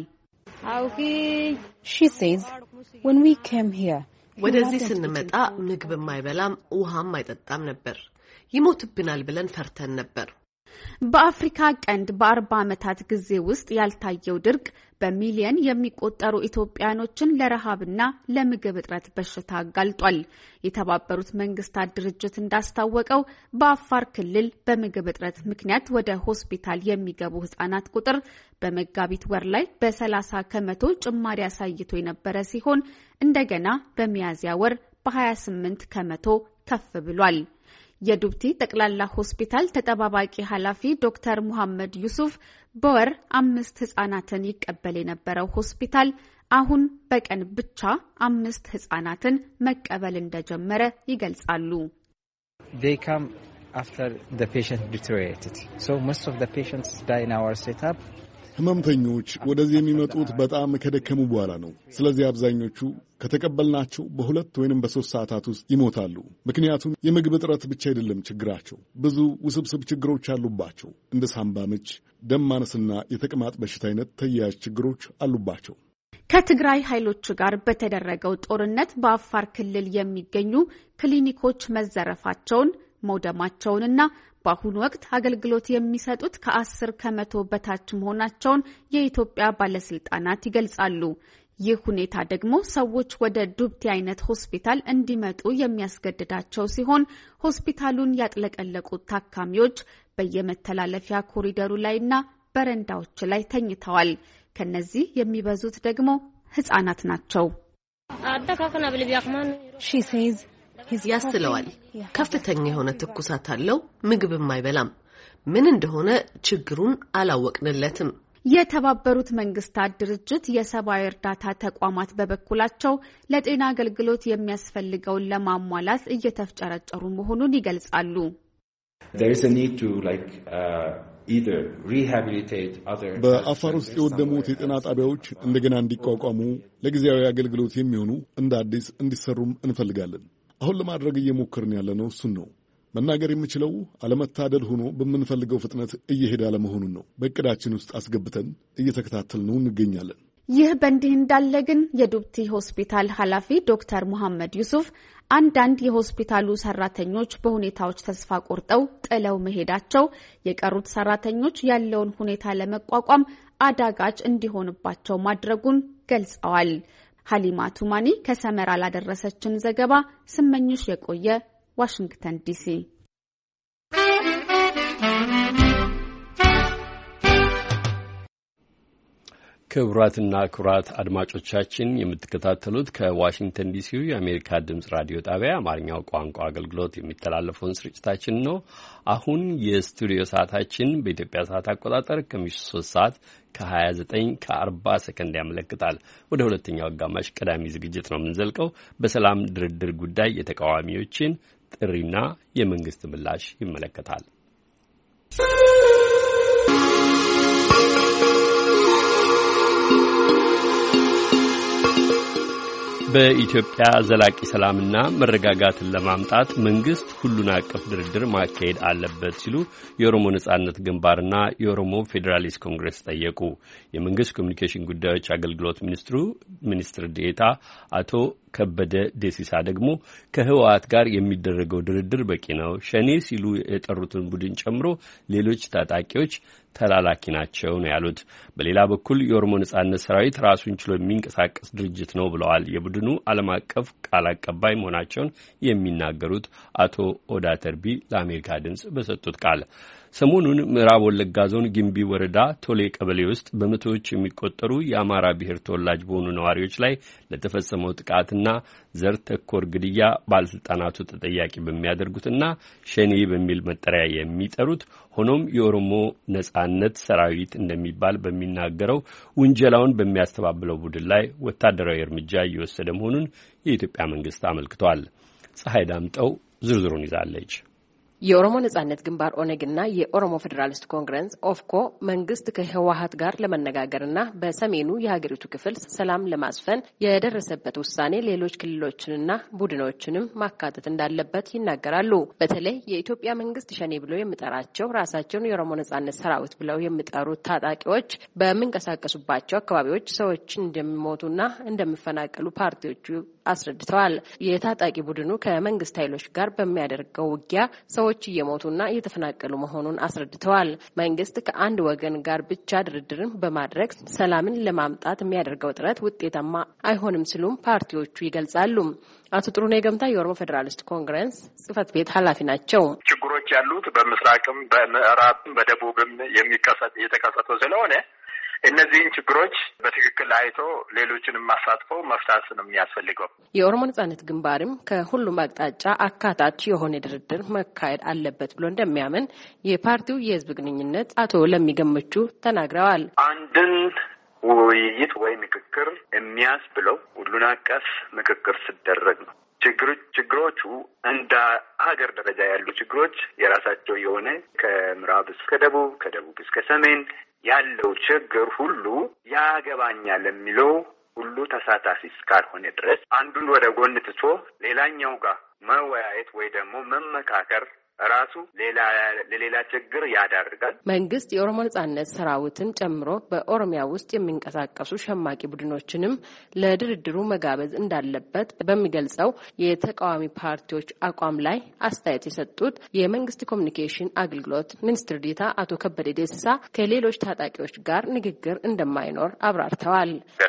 Speaker 5: ወደዚህ ስንመጣ ምግብም አይበላም ውሃም አይጠጣም ነበር። ይሞትብናል ብለን ፈርተን ነበር።
Speaker 6: በአፍሪካ ቀንድ በ40 ዓመታት ጊዜ ውስጥ ያልታየው ድርቅ በሚሊዮን የሚቆጠሩ ኢትዮጵያኖችን ለረሃብና ለምግብ እጥረት በሽታ አጋልጧል። የተባበሩት መንግስታት ድርጅት እንዳስታወቀው በአፋር ክልል በምግብ እጥረት ምክንያት ወደ ሆስፒታል የሚገቡ ህጻናት ቁጥር በመጋቢት ወር ላይ በ30 ከመቶ ጭማሪ አሳይቶ የነበረ ሲሆን እንደገና በሚያዝያ ወር በ28 ከመቶ ከፍ ብሏል። የዱብቲ ጠቅላላ ሆስፒታል ተጠባባቂ ኃላፊ ዶክተር ሙሐመድ ዩሱፍ በወር 5 ህጻናትን ይቀበል የነበረው ሆስፒታል አሁን በቀን ብቻ 5 ህጻናትን መቀበል እንደጀመረ ይገልጻሉ።
Speaker 11: They come after the patient deteriorated. So most of the patients die in our setup.
Speaker 12: ህመምተኞች ወደዚህ የሚመጡት በጣም ከደከሙ በኋላ ነው። ስለዚህ አብዛኞቹ ከተቀበልናቸው በ2 ወይንም በ3 ሰዓታት ውስጥ ይሞታሉ። ምክንያቱም የምግብ እጥረት ብቻ አይደለም ችግራቸው፣ ብዙ ውስብስብ ችግሮች አሉባቸው። እንደ ሳምባ ምች፣ ደም ማነስና የተቅማጥ በሽታ አይነት ተያያዥ ችግሮች አሉባቸው።
Speaker 6: ከትግራይ ኃይሎች ጋር በተደረገው ጦርነት በአፋር ክልል የሚገኙ ክሊኒኮች መዘረፋቸውን መውደማቸውንና በአሁኑ ወቅት አገልግሎት የሚሰጡት ከ10 ከመቶ በታች መሆናቸውን የኢትዮጵያ ባለስልጣናት ይገልጻሉ። ይህ ሁኔታ ደግሞ ሰዎች ወደ ዱብቲ አይነት ሆስፒታል እንዲመጡ የሚያስገድዳቸው ሲሆን ሆስፒታሉን ያጥለቀለቁት ታካሚዎች በየመተላለፊያ ኮሪደሩ ላይና በረንዳዎች ላይ ተኝተዋል። ከነዚህ የሚበዙት ደግሞ ህጻናት ናቸው።
Speaker 5: ያስለዋል። ከፍተኛ የሆነ ትኩሳት አለው። ምግብም አይበላም። ምን እንደሆነ ችግሩን አላወቅንለትም።
Speaker 6: የተባበሩት መንግስታት ድርጅት የሰብአዊ እርዳታ ተቋማት በበኩላቸው ለጤና አገልግሎት የሚያስፈልገውን ለማሟላት እየተፍጨረጨሩ መሆኑን ይገልጻሉ።
Speaker 12: በአፋር ውስጥ የወደሙት የጤና ጣቢያዎች እንደገና እንዲቋቋሙ፣ ለጊዜያዊ አገልግሎት የሚሆኑ እንደ አዲስ እንዲሰሩም እንፈልጋለን። አሁን ለማድረግ እየሞከርን ያለነው እሱን ነው። መናገር የምችለው አለመታደል ሆኖ በምንፈልገው ፍጥነት እየሄደ አለመሆኑን ነው። በእቅዳችን ውስጥ አስገብተን እየተከታተልነው እንገኛለን።
Speaker 6: ይህ በእንዲህ እንዳለ ግን የዱብቲ ሆስፒታል ኃላፊ ዶክተር ሙሐመድ ዩሱፍ አንዳንድ የሆስፒታሉ ሰራተኞች በሁኔታዎች ተስፋ ቆርጠው ጥለው መሄዳቸው የቀሩት ሰራተኞች ያለውን ሁኔታ ለመቋቋም አዳጋች እንዲሆንባቸው ማድረጉን ገልጸዋል። ሀሊማ ቱማኒ ከሰመራ ላደረሰችን ዘገባ ስመኝሽ የቆየ ዋሽንግተን ዲሲ።
Speaker 1: ክቡራትና ክቡራት አድማጮቻችን የምትከታተሉት ከዋሽንግተን ዲሲው የአሜሪካ ድምጽ ራዲዮ ጣቢያ አማርኛው ቋንቋ አገልግሎት የሚተላለፈውን ስርጭታችን ነው። አሁን የስቱዲዮ ሰዓታችን በኢትዮጵያ ሰዓት አቆጣጠር ከምሽቱ 3 ሰዓት ከ29 ከ40 ሰከንድ ያመለክታል። ወደ ሁለተኛው አጋማሽ ቀዳሚ ዝግጅት ነው የምንዘልቀው። በሰላም ድርድር ጉዳይ የተቃዋሚዎችን ጥሪና የመንግስት ምላሽ ይመለከታል። በኢትዮጵያ ዘላቂ ሰላምና መረጋጋትን ለማምጣት መንግስት ሁሉን አቀፍ ድርድር ማካሄድ አለበት ሲሉ የኦሮሞ ነጻነት ግንባርና የኦሮሞ ፌዴራሊስት ኮንግሬስ ጠየቁ። የመንግስት ኮሚኒኬሽን ጉዳዮች አገልግሎት ሚኒስትር ዴኤታ አቶ ከበደ ደሲሳ ደግሞ ከህወሓት ጋር የሚደረገው ድርድር በቂ ነው፣ ሸኔ ሲሉ የጠሩትን ቡድን ጨምሮ ሌሎች ታጣቂዎች ተላላኪ ናቸው ነው ያሉት። በሌላ በኩል የኦሮሞ ነጻነት ሰራዊት ራሱን ችሎ የሚንቀሳቀስ ድርጅት ነው ብለዋል። የቡድኑ ዓለም አቀፍ ቃል አቀባይ መሆናቸውን የሚናገሩት አቶ ኦዳ ተርቢ ለአሜሪካ ድምጽ በሰጡት ቃል ሰሞኑን ምዕራብ ወለጋ ዞን ግንቢ ወረዳ ቶሌ ቀበሌ ውስጥ በመቶዎች የሚቆጠሩ የአማራ ብሔር ተወላጅ በሆኑ ነዋሪዎች ላይ ለተፈጸመው ጥቃትና ዘር ተኮር ግድያ ባለስልጣናቱ ተጠያቂ በሚያደርጉትና ሸኔ በሚል መጠሪያ የሚጠሩት ሆኖም የኦሮሞ ነጻነት ሰራዊት እንደሚባል በሚናገረው ውንጀላውን በሚያስተባብለው ቡድን ላይ ወታደራዊ እርምጃ እየወሰደ መሆኑን የኢትዮጵያ መንግስት አመልክቷል። ፀሐይ ዳምጠው ዝርዝሩን ይዛለች።
Speaker 13: የኦሮሞ ነጻነት ግንባር ኦነግና የኦሮሞ ፌዴራሊስት ኮንግረስ ኦፍኮ መንግስት ከህወሓት ጋር ለመነጋገርና በሰሜኑ የሀገሪቱ ክፍል ሰላም ለማስፈን የደረሰበት ውሳኔ ሌሎች ክልሎችንና ቡድኖችንም ማካተት እንዳለበት ይናገራሉ። በተለይ የኢትዮጵያ መንግስት ሸኔ ብሎ የሚጠራቸው ራሳቸውን የኦሮሞ ነጻነት ሰራዊት ብለው የሚጠሩት ታጣቂዎች በሚንቀሳቀሱባቸው አካባቢዎች ሰዎች እንደሚሞቱና እንደሚፈናቀሉ ፓርቲዎቹ አስረድተዋል። የታጣቂ ቡድኑ ከመንግስት ኃይሎች ጋር በሚያደርገው ውጊያ ሰዎች እየሞቱና እየተፈናቀሉ መሆኑን አስረድተዋል። መንግስት ከአንድ ወገን ጋር ብቻ ድርድርን በማድረግ ሰላምን ለማምጣት የሚያደርገው ጥረት ውጤታማ አይሆንም ሲሉም ፓርቲዎቹ ይገልጻሉ። አቶ ጥሩኔ ገምታ የኦሮሞ ፌዴራሊስት ኮንግረስ ጽህፈት ቤት ኃላፊ ናቸው።
Speaker 14: ችግሮች ያሉት በምስራቅም በምዕራብም በደቡብም የተከሰተው ስለሆነ እነዚህን ችግሮች በትክክል አይቶ ሌሎችንም ማሳትፈው መፍታት ነው የሚያስፈልገው።
Speaker 13: የኦሮሞ ነጻነት ግንባርም ከሁሉም አቅጣጫ አካታች የሆነ ድርድር መካሄድ አለበት ብሎ እንደሚያምን የፓርቲው የህዝብ ግንኙነት አቶ ለሚገመቹ ተናግረዋል።
Speaker 14: አንድን ውይይት ወይ ምክክር የሚያስብለው ሁሉን አቀፍ ምክክር ሲደረግ ነው። ችግሮቹ እንደ ሀገር ደረጃ ያሉ ችግሮች የራሳቸው የሆነ ከምዕራብ እስከ ደቡብ ከደቡብ እስከ ሰሜን ያለው ችግር ሁሉ ያገባኛል የሚለው ሁሉ ተሳታፊ እስካልሆነ ድረስ አንዱን ወደ ጎን ትቶ ሌላኛው ጋር መወያየት ወይ ደግሞ መመካከር ራሱ ለሌላ ችግር ያዳርጋል።
Speaker 13: መንግስት የኦሮሞ ነጻነት ሰራዊትን ጨምሮ በኦሮሚያ ውስጥ የሚንቀሳቀሱ ሸማቂ ቡድኖችንም ለድርድሩ መጋበዝ እንዳለበት በሚገልጸው የተቃዋሚ ፓርቲዎች አቋም ላይ አስተያየት የሰጡት የመንግስት ኮሚኒኬሽን አገልግሎት ሚኒስትር ዴኤታ አቶ ከበደ ደሲሳ ከሌሎች ታጣቂዎች ጋር ንግግር እንደማይኖር አብራርተዋል።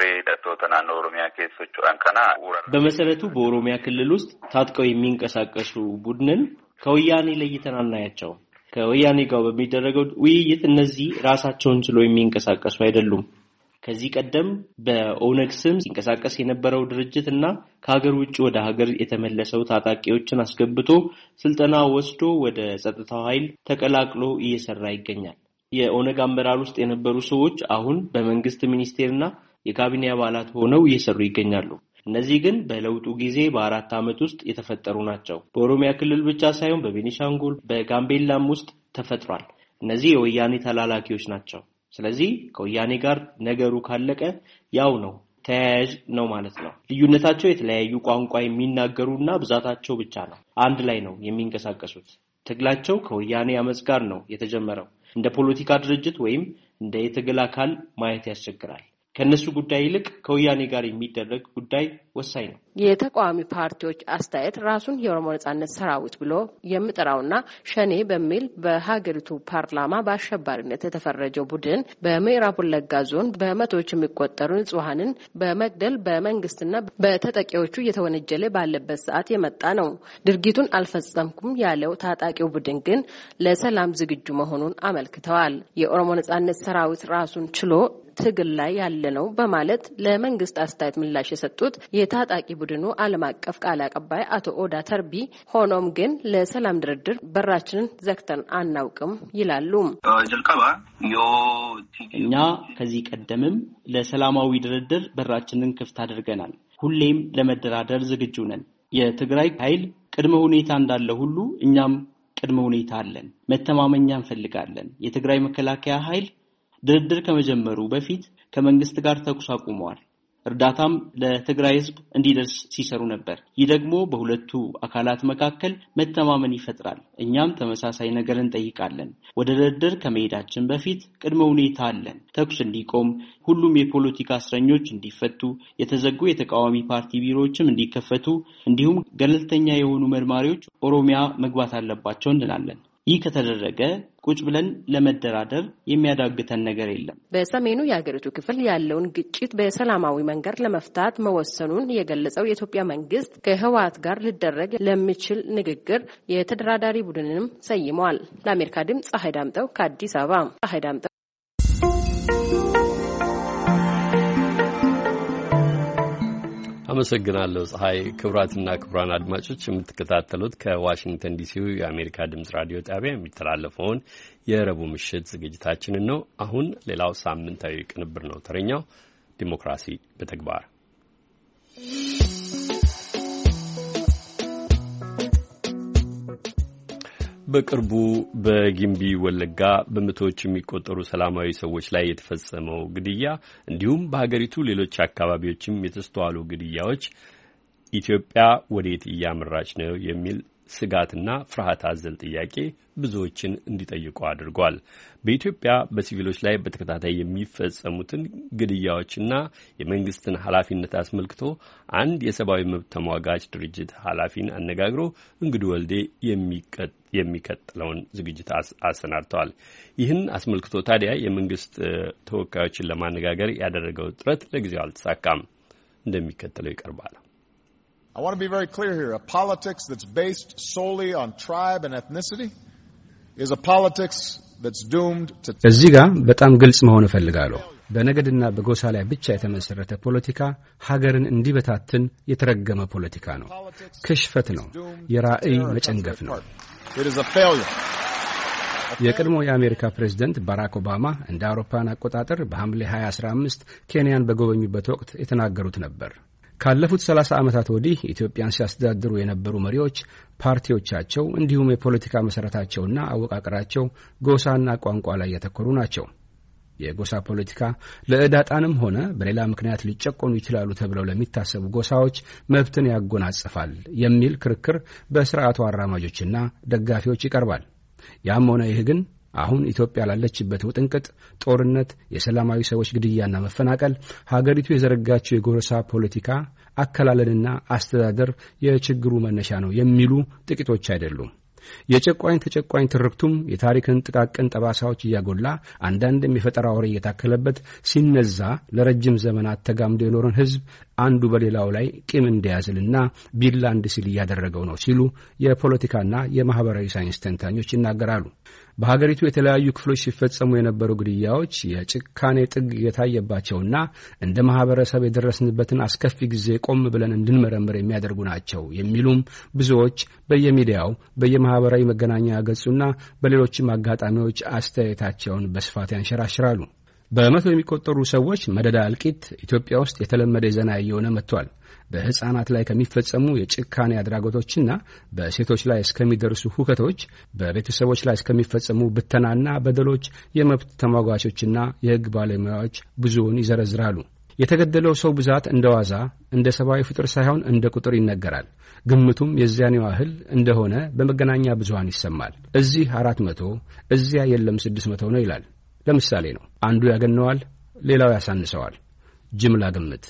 Speaker 15: በመሰረቱ በኦሮሚያ ክልል ውስጥ ታጥቀው የሚንቀሳቀሱ ቡድንን ከወያኔ ለይተን አናያቸው። ከወያኔ ጋር በሚደረገው ውይይት እነዚህ ራሳቸውን ችሎ የሚንቀሳቀሱ አይደሉም። ከዚህ ቀደም በኦነግ ስም ሲንቀሳቀስ የነበረው ድርጅትና ከሀገር ውጭ ወደ ሀገር የተመለሰው ታጣቂዎችን አስገብቶ ስልጠና ወስዶ ወደ ጸጥታው ኃይል ተቀላቅሎ እየሰራ ይገኛል። የኦነግ አመራር ውስጥ የነበሩ ሰዎች አሁን በመንግስት ሚኒስቴርና የካቢኔ አባላት ሆነው እየሰሩ ይገኛሉ። እነዚህ ግን በለውጡ ጊዜ በ4 ዓመት ውስጥ የተፈጠሩ ናቸው። በኦሮሚያ ክልል ብቻ ሳይሆን በቤኒሻንጉል በጋምቤላም ውስጥ ተፈጥሯል። እነዚህ የወያኔ ተላላኪዎች ናቸው። ስለዚህ ከወያኔ ጋር ነገሩ ካለቀ ያው ነው፣ ተያያዥ ነው ማለት ነው። ልዩነታቸው የተለያዩ ቋንቋ የሚናገሩና ብዛታቸው ብቻ ነው። አንድ ላይ ነው የሚንቀሳቀሱት። ትግላቸው ከወያኔ አመጽ ጋር ነው የተጀመረው። እንደ ፖለቲካ ድርጅት ወይም እንደ የትግል አካል ማየት ያስቸግራል። ከነሱ ጉዳይ ይልቅ ከወያኔ ጋር የሚደረግ ጉዳይ ወሳኝ ነው።
Speaker 13: የተቃዋሚ ፓርቲዎች አስተያየት ራሱን የኦሮሞ ነጻነት ሰራዊት ብሎ የሚጠራውና ሸኔ በሚል በሀገሪቱ ፓርላማ በአሸባሪነት የተፈረጀው ቡድን በምዕራብ ወለጋ ዞን በመቶዎች የሚቆጠሩ ንጹሃንን በመግደል በመንግስትና በተጠቂዎቹ እየተወነጀለ ባለበት ሰዓት የመጣ ነው። ድርጊቱን አልፈጸምኩም ያለው ታጣቂው ቡድን ግን ለሰላም ዝግጁ መሆኑን አመልክተዋል። የኦሮሞ ነጻነት ሰራዊት ራሱን ችሎ ትግል ላይ ያለ ነው በማለት ለመንግስት አስተያየት ምላሽ የሰጡት የታጣቂ ቡድኑ ዓለም አቀፍ ቃል አቀባይ አቶ ኦዳ ተርቢ ሆኖም ግን ለሰላም ድርድር በራችንን ዘግተን አናውቅም ይላሉ።
Speaker 15: እኛ ከዚህ ቀደምም ለሰላማዊ ድርድር በራችንን ክፍት አድርገናል። ሁሌም ለመደራደር ዝግጁ ነን። የትግራይ ኃይል ቅድመ ሁኔታ እንዳለ ሁሉ እኛም ቅድመ ሁኔታ አለን። መተማመኛ እንፈልጋለን። የትግራይ መከላከያ ኃይል ድርድር ከመጀመሩ በፊት ከመንግስት ጋር ተኩስ አቁመዋል። እርዳታም ለትግራይ ህዝብ እንዲደርስ ሲሰሩ ነበር። ይህ ደግሞ በሁለቱ አካላት መካከል መተማመን ይፈጥራል። እኛም ተመሳሳይ ነገር እንጠይቃለን። ወደ ድርድር ከመሄዳችን በፊት ቅድመ ሁኔታ አለን። ተኩስ እንዲቆም፣ ሁሉም የፖለቲካ እስረኞች እንዲፈቱ፣ የተዘጉ የተቃዋሚ ፓርቲ ቢሮዎችም እንዲከፈቱ እንዲሁም ገለልተኛ የሆኑ መርማሪዎች ኦሮሚያ መግባት አለባቸው እንላለን። ይህ ከተደረገ ቁጭ ብለን ለመደራደር የሚያዳግተን ነገር የለም።
Speaker 13: በሰሜኑ የሀገሪቱ ክፍል ያለውን ግጭት በሰላማዊ መንገድ ለመፍታት መወሰኑን የገለጸው የኢትዮጵያ መንግስት ከህወሓት ጋር ሊደረግ ለሚችል ንግግር የተደራዳሪ ቡድንንም ሰይመዋል። ለአሜሪካ ድምፅ ፀሐይ ዳምጠው ከአዲስ አበባ። ፀሐይ ዳምጠው
Speaker 1: አመሰግናለሁ ፀሐይ። ክቡራትና ክቡራን አድማጮች የምትከታተሉት ከዋሽንግተን ዲሲው የአሜሪካ ድምጽ ራዲዮ ጣቢያ የሚተላለፈውን የረቡዕ ምሽት ዝግጅታችንን ነው። አሁን ሌላው ሳምንታዊ ቅንብር ነው። ተረኛው ዲሞክራሲ በተግባር በቅርቡ በጊምቢ ወለጋ በመቶዎች የሚቆጠሩ ሰላማዊ ሰዎች ላይ የተፈጸመው ግድያ እንዲሁም በሀገሪቱ ሌሎች አካባቢዎችም የተስተዋሉ ግድያዎች ኢትዮጵያ ወዴት እያመራች ነው የሚል ስጋትና ፍርሃት አዘል ጥያቄ ብዙዎችን እንዲጠይቁ አድርጓል። በኢትዮጵያ በሲቪሎች ላይ በተከታታይ የሚፈጸሙትን ግድያዎችና የመንግስትን ኃላፊነት አስመልክቶ አንድ የሰብአዊ መብት ተሟጋች ድርጅት ኃላፊን አነጋግሮ እንግዱ ወልዴ የሚቀጥለውን ዝግጅት አሰናድተዋል። ይህን አስመልክቶ ታዲያ የመንግስት ተወካዮችን ለማነጋገር ያደረገው ጥረት ለጊዜው አልተሳካም። እንደሚከተለው ይቀርባል።
Speaker 16: I want to be very clear here. A politics that's based solely on tribe and ethnicity is a politics that's doomed to...
Speaker 17: እዚህ ጋር በጣም ግልጽ መሆን እፈልጋለሁ። በነገድና በጎሳ ላይ ብቻ የተመሰረተ ፖለቲካ ሀገርን እንዲበታትን የተረገመ ፖለቲካ ነው። ክሽፈት ነው። የራዕይ መጨንገፍ ነው።
Speaker 16: It is a failure.
Speaker 17: የቀድሞ የአሜሪካ ፕሬዝዳንት ባራክ ኦባማ እንደ አውሮፓውያን አቆጣጠር በሐምሌ 2015 ኬንያን በጎበኙበት ወቅት የተናገሩት ነበር። ካለፉት 30 ዓመታት ወዲህ ኢትዮጵያን ሲያስተዳድሩ የነበሩ መሪዎች ፓርቲዎቻቸው እንዲሁም የፖለቲካ መሰረታቸውና አወቃቀራቸው ጎሳና ቋንቋ ላይ ያተኮሩ ናቸው። የጎሳ ፖለቲካ ለዕዳጣንም ሆነ በሌላ ምክንያት ሊጨቆኑ ይችላሉ ተብለው ለሚታሰቡ ጎሳዎች መብትን ያጎናጽፋል የሚል ክርክር በስርዓቱ አራማጆችና ደጋፊዎች ይቀርባል። ያም ሆነ ይህ ግን አሁን ኢትዮጵያ ላለችበት ውጥንቅጥ፣ ጦርነት፣ የሰላማዊ ሰዎች ግድያና መፈናቀል ሀገሪቱ የዘረጋችው የጎሳ ፖለቲካ አከላለልና አስተዳደር የችግሩ መነሻ ነው የሚሉ ጥቂቶች አይደሉም። የጨቋኝ ተጨቋኝ ትርክቱም የታሪክን ጥቃቅን ጠባሳዎች እያጎላ አንዳንድም የፈጠራ ወሬ እየታከለበት ሲነዛ ለረጅም ዘመናት ተጋምዶ የኖረን ሕዝብ አንዱ በሌላው ላይ ቂም እንዲያዝልና ቢላ እንዲስል እያደረገው ነው ሲሉ የፖለቲካና የማህበራዊ ሳይንስ ተንታኞች ይናገራሉ። በሀገሪቱ የተለያዩ ክፍሎች ሲፈጸሙ የነበሩ ግድያዎች የጭካኔ ጥግ የታየባቸውና እንደ ማህበረሰብ የደረስንበትን አስከፊ ጊዜ ቆም ብለን እንድንመረምር የሚያደርጉ ናቸው የሚሉም ብዙዎች በየሚዲያው በየማህበራዊ መገናኛ ገጹና በሌሎችም አጋጣሚዎች አስተያየታቸውን በስፋት ያንሸራሽራሉ። በመቶ የሚቆጠሩ ሰዎች መደዳ እልቂት ኢትዮጵያ ውስጥ የተለመደ ዘና እየሆነ መጥቷል። በህፃናት ላይ ከሚፈጸሙ የጭካኔ አድራጎቶችና በሴቶች ላይ እስከሚደርሱ ሁከቶች፣ በቤተሰቦች ላይ እስከሚፈጸሙ ብተናና በደሎች የመብት ተሟጋቾችና የህግ ባለሙያዎች ብዙውን ይዘረዝራሉ። የተገደለው ሰው ብዛት እንደ ዋዛ እንደ ሰብአዊ ፍጡር ሳይሆን እንደ ቁጥር ይነገራል። ግምቱም የዚያን ያህል እንደሆነ በመገናኛ ብዙሃን ይሰማል። እዚህ 400 እዚያ የለም 600 ነው ይላል። ለምሳሌ ነው። አንዱ ያገነዋል፣ ሌላው ያሳንሰዋል። ጅምላ ግምት።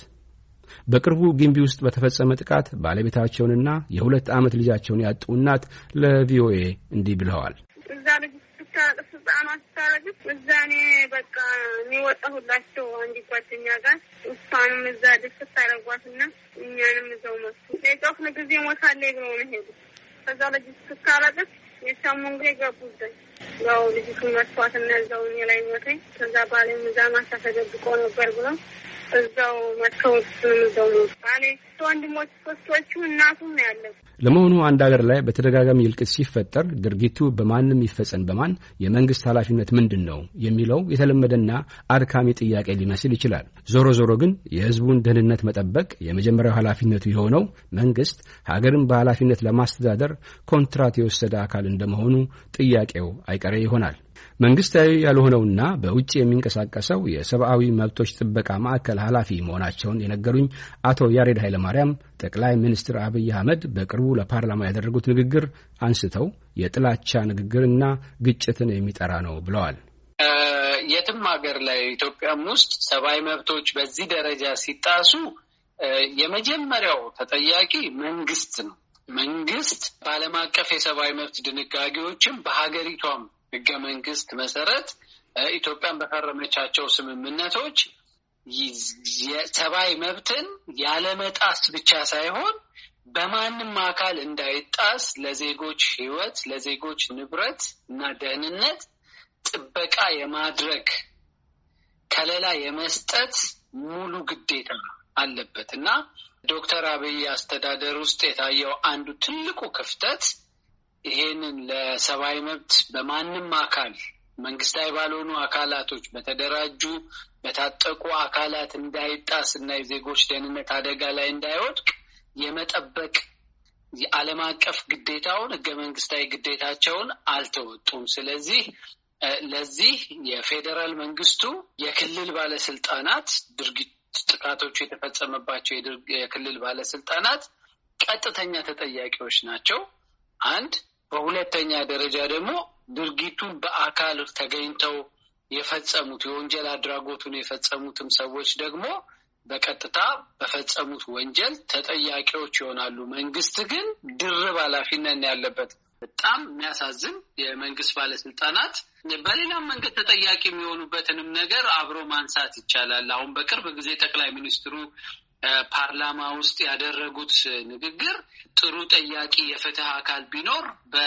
Speaker 17: በቅርቡ ጊምቢ ውስጥ በተፈጸመ ጥቃት ባለቤታቸውንና የ2 ዓመት ልጃቸውን ያጡ እናት ለቪኦኤ እንዲህ ብለዋል።
Speaker 18: እዛ ልጅ ስታለቅስ ህጻኗን ስታለቅስ እዛኔ በቃ የሚወጣሁላቸው አንድ ጓደኛ ጋር እሷንም እዛ ደስ ስታረጓትና እኛንም እዛው መጡ። የጮክን ጊዜ ሞታለች ብለው ነው ሄዱ። ከዛ ልጅ ስታለቅስ የሰሙ እንግዲህ ገቡበት። ያው ልጅቱ መስዋዕትና እዛው እኔ ላይ ሞተኝ። ከዛ ባሌም እዛ ማሳ ተደብቆ ነበር ብሎ እዛው መተውትንም እዛው ነው ባሌ ወንድሞች ሶስቶቹ እናቱም ነው ያለው።
Speaker 17: ለመሆኑ አንድ ሀገር ላይ በተደጋጋሚ እልቂት ሲፈጠር ድርጊቱ በማንም ይፈጸም በማን የመንግስት ኃላፊነት ምንድነው የሚለው የተለመደና አድካሚ ጥያቄ ሊመስል ይችላል። ዞሮ ዞሮ ግን የህዝቡን ደህንነት መጠበቅ የመጀመሪያው ኃላፊነቱ የሆነው መንግስት ሀገርን በኃላፊነት ለማስተዳደር ኮንትራት የወሰደ አካል እንደመሆኑ ጥያቄው አይቀሬ ይሆናል። መንግስታዊ ያልሆነውና በውጭ የሚንቀሳቀሰው የሰብአዊ መብቶች ጥበቃ ማዕከል ኃላፊ መሆናቸውን የነገሩኝ አቶ ያሬድ ኃይለማርያም ጠቅላይ ሚኒስትር አብይ አህመድ በቅርቡ ለፓርላማ ያደረጉት ንግግር አንስተው የጥላቻ ንግግርና ግጭትን የሚጠራ ነው ብለዋል።
Speaker 19: የትም ሀገር ላይ ኢትዮጵያም ውስጥ ሰብአዊ መብቶች በዚህ ደረጃ ሲጣሱ የመጀመሪያው ተጠያቂ መንግስት ነው። መንግስት በዓለም አቀፍ የሰብአዊ መብት ድንጋጌዎችም በሀገሪቷም ህገ መንግስት መሰረት ኢትዮጵያን በፈረመቻቸው ስምምነቶች የሰብአዊ መብትን ያለመጣስ ብቻ ሳይሆን በማንም አካል እንዳይጣስ ለዜጎች ህይወት፣ ለዜጎች ንብረት እና ደህንነት ጥበቃ የማድረግ ከለላ የመስጠት ሙሉ ግዴታ አለበት እና ዶክተር አብይ አስተዳደር ውስጥ የታየው አንዱ ትልቁ ክፍተት ይሄንን ለሰብአዊ መብት በማንም አካል መንግስታዊ ባልሆኑ አካላቶች በተደራጁ በታጠቁ አካላት እንዳይጣስ እና የዜጎች ደህንነት አደጋ ላይ እንዳይወድቅ የመጠበቅ የዓለም አቀፍ ግዴታውን ህገ መንግስታዊ ግዴታቸውን አልተወጡም። ስለዚህ ለዚህ የፌዴራል መንግስቱ የክልል ባለስልጣናት ጥቃቶቹ የተፈጸመባቸው የክልል ባለስልጣናት ቀጥተኛ ተጠያቂዎች ናቸው። አንድ በሁለተኛ ደረጃ ደግሞ ድርጊቱን በአካል ተገኝተው የፈጸሙት የወንጀል አድራጎቱን የፈጸሙትም ሰዎች ደግሞ በቀጥታ በፈጸሙት ወንጀል ተጠያቂዎች ይሆናሉ። መንግስት ግን ድርብ ኃላፊነት ያለበት በጣም የሚያሳዝን የመንግስት ባለስልጣናት በሌላም መንገድ ተጠያቂ የሚሆኑበትንም ነገር አብሮ ማንሳት ይቻላል። አሁን በቅርብ ጊዜ ጠቅላይ ሚኒስትሩ ፓርላማ ውስጥ ያደረጉት ንግግር ጥሩ ጠያቂ የፍትህ አካል ቢኖር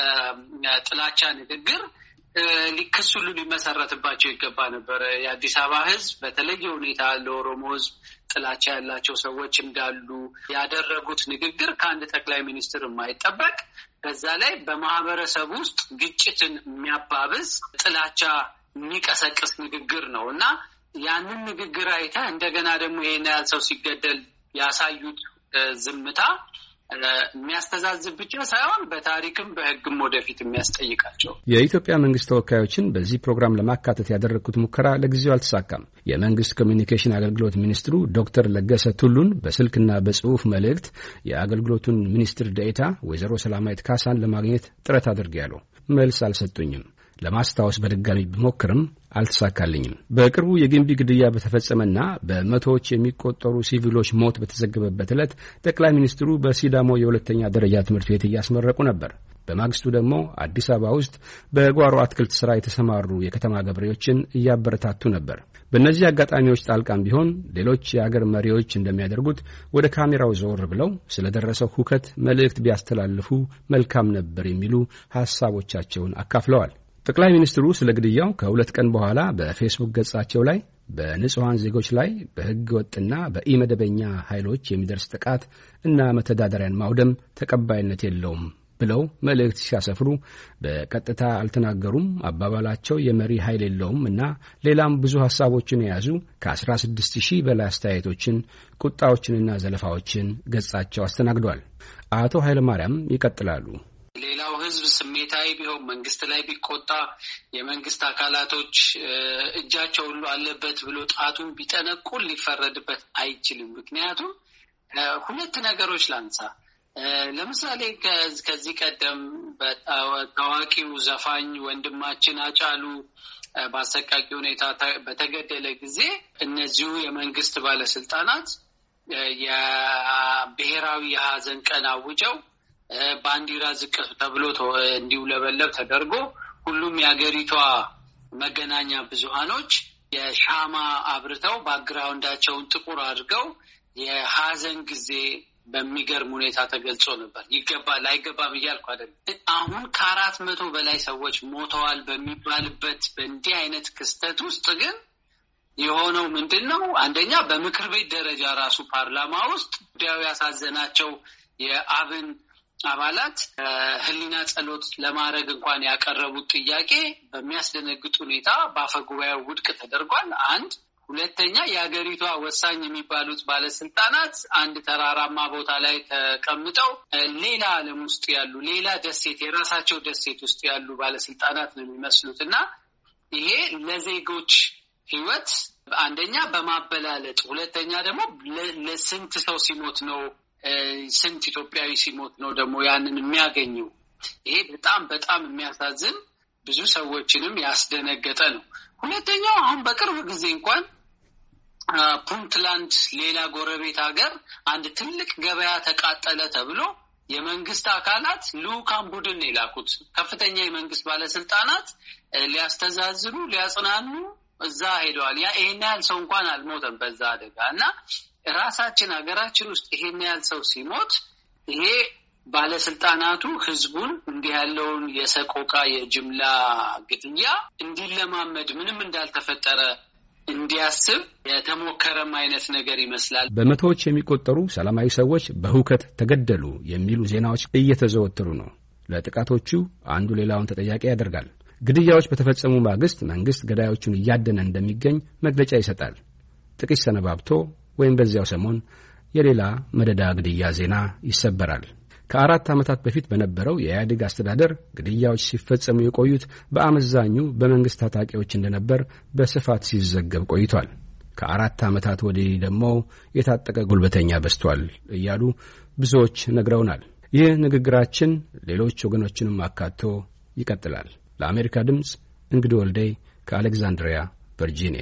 Speaker 19: በጥላቻ ንግግር ሊክሱ ሁሉ ሊመሰረትባቸው ይገባ ነበር። የአዲስ አበባ ህዝብ በተለየ ሁኔታ ለኦሮሞ ህዝብ ጥላቻ ያላቸው ሰዎች እንዳሉ ያደረጉት ንግግር ከአንድ ጠቅላይ ሚኒስትር የማይጠበቅ በዛ ላይ በማህበረሰብ ውስጥ ግጭትን የሚያባብስ ጥላቻ የሚቀሰቅስ ንግግር ነው እና ያንን ንግግር አይታ እንደገና ደግሞ ይሄን ያህል ሰው ሲገደል ያሳዩት ዝምታ የሚያስተዛዝብ ብቻ ሳይሆን በታሪክም በህግም ወደፊት የሚያስጠይቃቸው።
Speaker 17: የኢትዮጵያ መንግስት ተወካዮችን በዚህ ፕሮግራም ለማካተት ያደረግኩት ሙከራ ለጊዜው አልተሳካም። የመንግስት ኮሚኒኬሽን አገልግሎት ሚኒስትሩ ዶክተር ለገሰ ቱሉን በስልክና በጽሁፍ መልእክት የአገልግሎቱን ሚኒስትር ዴኤታ ወይዘሮ ሰላማዊት ካሳን ለማግኘት ጥረት አድርጌያለሁ። መልስ አልሰጡኝም። ለማስታወስ በድጋሚ ብሞክርም አልተሳካልኝም። በቅርቡ የግንቢ ግድያ በተፈጸመና በመቶዎች የሚቆጠሩ ሲቪሎች ሞት በተዘገበበት ዕለት ጠቅላይ ሚኒስትሩ በሲዳሞ የሁለተኛ ደረጃ ትምህርት ቤት እያስመረቁ ነበር። በማግስቱ ደግሞ አዲስ አበባ ውስጥ በጓሮ አትክልት ስራ የተሰማሩ የከተማ ገበሬዎችን እያበረታቱ ነበር። በእነዚህ አጋጣሚዎች ጣልቃም ቢሆን ሌሎች የአገር መሪዎች እንደሚያደርጉት ወደ ካሜራው ዘወር ብለው ስለደረሰው ሁከት መልእክት ቢያስተላልፉ መልካም ነበር የሚሉ ሐሳቦቻቸውን አካፍለዋል። ጠቅላይ ሚኒስትሩ ስለ ግድያው ከሁለት ቀን በኋላ በፌስቡክ ገጻቸው ላይ በንጹሐን ዜጎች ላይ በሕገ ወጥና በኢመደበኛ ኃይሎች የሚደርስ ጥቃት እና መተዳደሪያን ማውደም ተቀባይነት የለውም ብለው መልእክት ሲያሰፍሩ በቀጥታ አልተናገሩም። አባባላቸው የመሪ ኃይል የለውም እና ሌላም ብዙ ሐሳቦችን የያዙ ከ16,000 በላይ አስተያየቶችን፣ ቁጣዎችንና ዘለፋዎችን ገጻቸው አስተናግዷል። አቶ ኃይለማርያም ይቀጥላሉ።
Speaker 19: ሌላው ህዝብ ስሜታዊ ቢሆን መንግስት ላይ ቢቆጣ የመንግስት አካላቶች እጃቸው ሁሉ አለበት ብሎ ጣቱን ቢጠነቁል ሊፈረድበት አይችልም። ምክንያቱም ሁለት ነገሮች ላንሳ። ለምሳሌ ከዚህ ቀደም ታዋቂው ዘፋኝ ወንድማችን አጫሉ በአሰቃቂ ሁኔታ በተገደለ ጊዜ እነዚሁ የመንግስት ባለስልጣናት የብሔራዊ የሀዘን ቀን አውጀው ባንዲራ ዝቅ ተብሎ እንዲውለበለብ ተደርጎ ሁሉም የሀገሪቷ መገናኛ ብዙሃኖች የሻማ አብርተው ባክግራውንዳቸውን ጥቁር አድርገው የሀዘን ጊዜ በሚገርም ሁኔታ ተገልጾ ነበር። ይገባል አይገባም እያልኩ አይደለም። አሁን ከ400 በላይ ሰዎች ሞተዋል በሚባልበት በእንዲህ አይነት ክስተት ውስጥ ግን የሆነው ምንድነው? አንደኛ በምክር ቤት ደረጃ ራሱ ፓርላማ ውስጥ ጉዳዩ ያሳዘናቸው የአብን አባላት ህሊና ጸሎት ለማድረግ እንኳን ያቀረቡት ጥያቄ በሚያስደነግጥ ሁኔታ በአፈጉባኤው ውድቅ ተደርጓል። አንድ ሁለተኛ የሀገሪቷ ወሳኝ የሚባሉት ባለስልጣናት አንድ ተራራማ ቦታ ላይ ተቀምጠው ሌላ ዓለም ውስጥ ያሉ ሌላ ደሴት የራሳቸው ደሴት ውስጥ ያሉ ባለስልጣናት ነው የሚመስሉት እና ይሄ ለዜጎች ህይወት አንደኛ በማበላለጥ ሁለተኛ ደግሞ ለስንት ሰው ሲሞት ነው ስንት ኢትዮጵያዊ ሲሞት ነው ደግሞ ያንን የሚያገኘው። ይሄ በጣም የሚያሳዝን ብዙ ሰዎችንም ያስደነገጠ ነው። ሁለተኛው አሁን በቅርብ ጊዜ እንኳን ፑንትላንድ ሌላ ጎረቤት ሀገር አንድ ትልቅ ገበያ ተቃጠለ ተብሎ የመንግስት አካላት ልኡካን ቡድን የላኩት ከፍተኛ የመንግስት ባለስልጣናት ሊያስተዛዝሩ ሊያጽናኑ እዛ ሄደዋል። ይሄን ያህል ሰው እንኳን አልሞተም በዛ አደጋ እና ራሳችን ሀገራችን ውስጥ ይሄን ያህል ሰው ሲሞት ይሄ ባለስልጣናቱ ህዝቡን እንዲህ ያለውን የሰቆቃ የጅምላ ግድያ እንዲለማመድ ምንም እንዳልተፈጠረ እንዲያስብ የተሞከረም አይነት ነገር ይመስላል።
Speaker 17: በመቶዎች የሚቆጠሩ ሰላማዊ ሰዎች በሁከት ተገደሉ የሚሉ ዜናዎች እየተዘወተሩ ነው። ለጥቃቶቹ አንዱ ሌላውን ተጠያቂ ያደርጋል። ግድያዎች በተፈጸሙ ማግስት መንግስት ገዳዮቹን እያደነ እንደሚገኝ መግለጫ ይሰጣል። ጥቂት ሰነባብቶ ወይም በዚያው ሰሞን የሌላ መደዳ ግድያ ዜና ይሰበራል። ከ4 ዓመታት በፊት በነበረው የኢህአዴግ አስተዳደር ግድያዎች ሲፈጸሙ የቆዩት በአመዛኙ በመንግስት ታጣቂዎች እንደነበር በስፋት ሲዘገብ ቆይቷል። ከ4 ዓመታት ወዲህ ደግሞ የታጠቀ ጉልበተኛ በዝቷል እያሉ ብዙዎች ነግረውናል። ይህ ንግግራችን ሌሎች ወገኖችንም አካቶ ይቀጥላል። ለአሜሪካ ድምፅ እንግዲህ ወልዴ ከአሌክዛንድሪያ ቨርጂኒያ።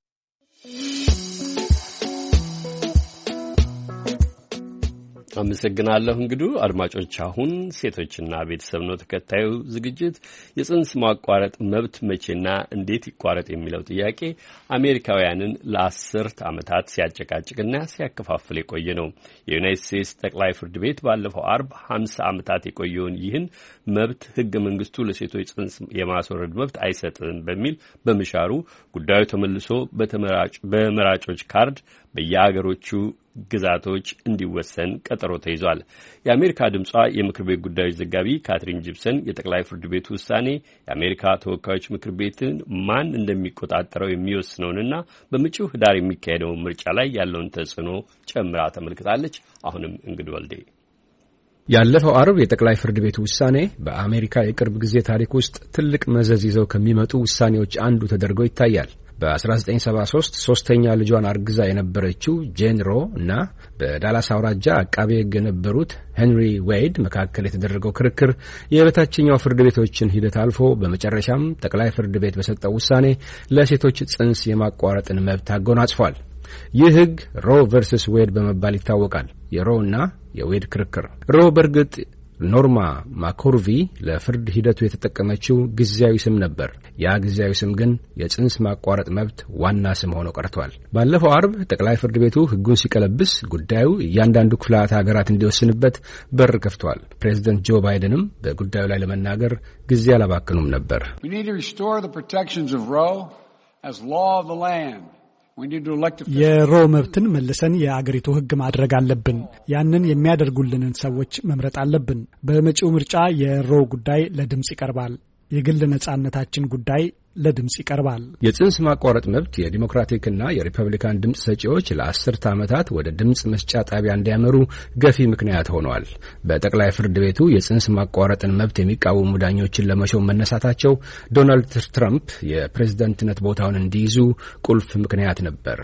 Speaker 1: አመሰግናለሁ እንግዲህ አድማጮች። አሁን ሴቶችና ቤተሰብ ነው ተከታዩ ዝግጅት። የጽንስ ማቋረጥ መብት መቼና እንዴት ይቋረጥ የሚለው ጥያቄ አሜሪካውያንን ለ10 ዓመታት ሲያጨቃጭቅና ሲያከፋፍል የቆየ ነው። የዩናይትድ ስቴትስ ጠቅላይ ፍርድ ቤት ባለፈው አርብ 50 ዓመታት የቆየውን ይህን መብት ሕገ መንግስቱ ለሴቶች ጽንስ የማስወረድ መብት አይሰጥም በሚል በመሻሩ ጉዳዩ ተመልሶ በመራጮች ካርድ በየአገሮቹ ግዛቶች እንዲወሰን ቀጠሮ ተይዟል። የአሜሪካ ድምጿ የምክር ቤት ጉዳዮች ዘጋቢ ካትሪን ጂፕሰን የጠቅላይ ፍርድ ቤቱ ውሳኔ የአሜሪካ ተወካዮች ምክር ቤትን ማን እንደሚቆጣጠረው የሚወስነውንና በመጪው ህዳር የሚካሄደውን ምርጫ ላይ ያለውን ተጽዕኖ ጨምራ ተመልክታለች። አሁንም እንግዲህ ወልዴ
Speaker 17: ያለፈው አርብ የጠቅላይ ፍርድ ቤቱ ውሳኔ በአሜሪካ የቅርብ ጊዜ ታሪክ ውስጥ ትልቅ መዘዝ ይዘው ከሚመጡ ውሳኔዎች አንዱ ተደርጎ ይታያል። በ1973 ሶስተኛ ልጇን አርግዛ የነበረችው ጄን ሮ እና በዳላስ አውራጃ አቃቤ ሕግ የነበሩት ሄንሪ ዌይድ መካከል የተደረገው ክርክር የበታችኛው ፍርድ ቤቶችን ሂደት አልፎ በመጨረሻም ጠቅላይ ፍርድ ቤት በሰጠው ውሳኔ ለሴቶች ጽንስ የማቋረጥን መብት አጎናጽፏል። ይህ ሕግ ሮ ቨርሰስ ዌድ በመባል ይታወቃል። የሮ እና የዌድ ክርክር። ሮ በእርግጥ ኖርማ ማኮርቪ ለፍርድ ሂደቱ የተጠቀመችው ጊዜያዊ ስም ነበር። ያ ጊዜያዊ ስም ግን የጽንስ ማቋረጥ መብት ዋና ስም ሆኖ ቀርቷል። ባለፈው አርብ ጠቅላይ ፍርድ ቤቱ ሕጉን ሲቀለብስ ጉዳዩ እያንዳንዱ ክፍላተ ሀገራት እንዲወስንበት በር ከፍቷል። ፕሬዚደንት ጆ ባይደንም በጉዳዩ ላይ ለመናገር ጊዜ አላባከኑም ነበር።
Speaker 4: የሮ መብትን መልሰን የአገሪቱ ሕግ ማድረግ አለብን። ያንን የሚያደርጉልንን ሰዎች መምረጥ አለብን። በመጪው ምርጫ የሮ ጉዳይ ለድምጽ ይቀርባል። የግል ነጻነታችን ጉዳይ ለድምጽ ይቀርባል።
Speaker 17: የጽንስ ማቋረጥ መብት የዲሞክራቲክና የሪፐብሊካን ድምጽ ሰጪዎች ለ10 ዓመታት ወደ ድምጽ መስጫ ጣቢያ እንዲያመሩ ገፊ ምክንያት ሆነዋል። በጠቅላይ ፍርድ ቤቱ የጽንስ ማቋረጥን መብት የሚቃወሙ ዳኞችን ለመሾም መነሳታቸው ዶናልድ ትራምፕ የፕሬዝዳንትነት ቦታውን እንዲይዙ ቁልፍ ምክንያት ነበር።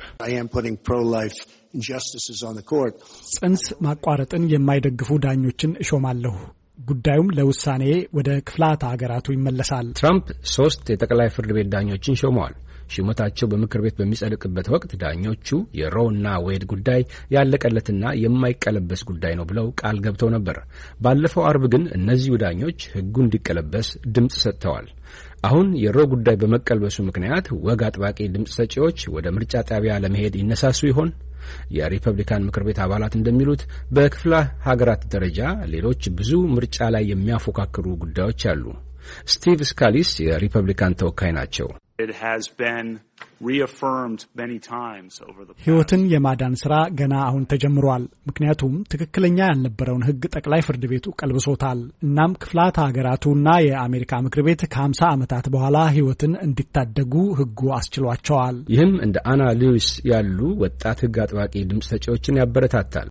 Speaker 4: ጽንስ ማቋረጥን የማይደግፉ ዳኞችን እሾማለሁ። ጉዳዩም ለውሳኔ ወደ ክፍላተ ሀገራቱ ይመለሳል።
Speaker 17: ትራምፕ 3 የጠቅላይ ፍርድ ቤት ዳኞችን ሾመዋል። ሹመታቸው በምክር ቤት በሚጸድቅበት ወቅት ዳኞቹ የሮ እና ዌድ ጉዳይ ያለቀለትና የማይቀለበስ ጉዳይ ነው ብለው ቃል ገብተው ነበር። ባለፈው አርብ ግን እነዚሁ ዳኞች ሕጉ እንዲቀለበስ ድምጽ ሰጥተዋል። አሁን የሮ ጉዳይ በመቀልበሱ ምክንያት ወግ አጥባቂ ድምጽ ሰጪዎች ወደ ምርጫ ጣቢያ ለመሄድ ይነሳሱ ይሆን? የሪፐብሊካን ምክር ቤት አባላት እንደሚሉት በክፍለ ሀገራት ደረጃ ሌሎች ብዙ ምርጫ ላይ የሚያፎካክሩ ጉዳዮች አሉ። ስቲቭ ስካሊስ የሪፐብሊካን ተወካይ ናቸው።
Speaker 4: ሕይወትን የማዳን ስራ ገና አሁን ተጀምሯል። ምክንያቱም ትክክለኛ ያልነበረውን ሕግ ጠቅላይ ፍርድ ቤቱ ቀልብሶታል። እናም ክፍላት ሀገራቱና የአሜሪካ ምክር ቤት ከ50 ዓመታት በኋላ ሕይወትን እንዲታደጉ ሕጉ አስችሏቸዋል።
Speaker 17: ይህም እንደ አና ሉዊስ ያሉ ወጣት ሕግ አጥባቂ ድምፅ ሰጪዎችን ያበረታታል።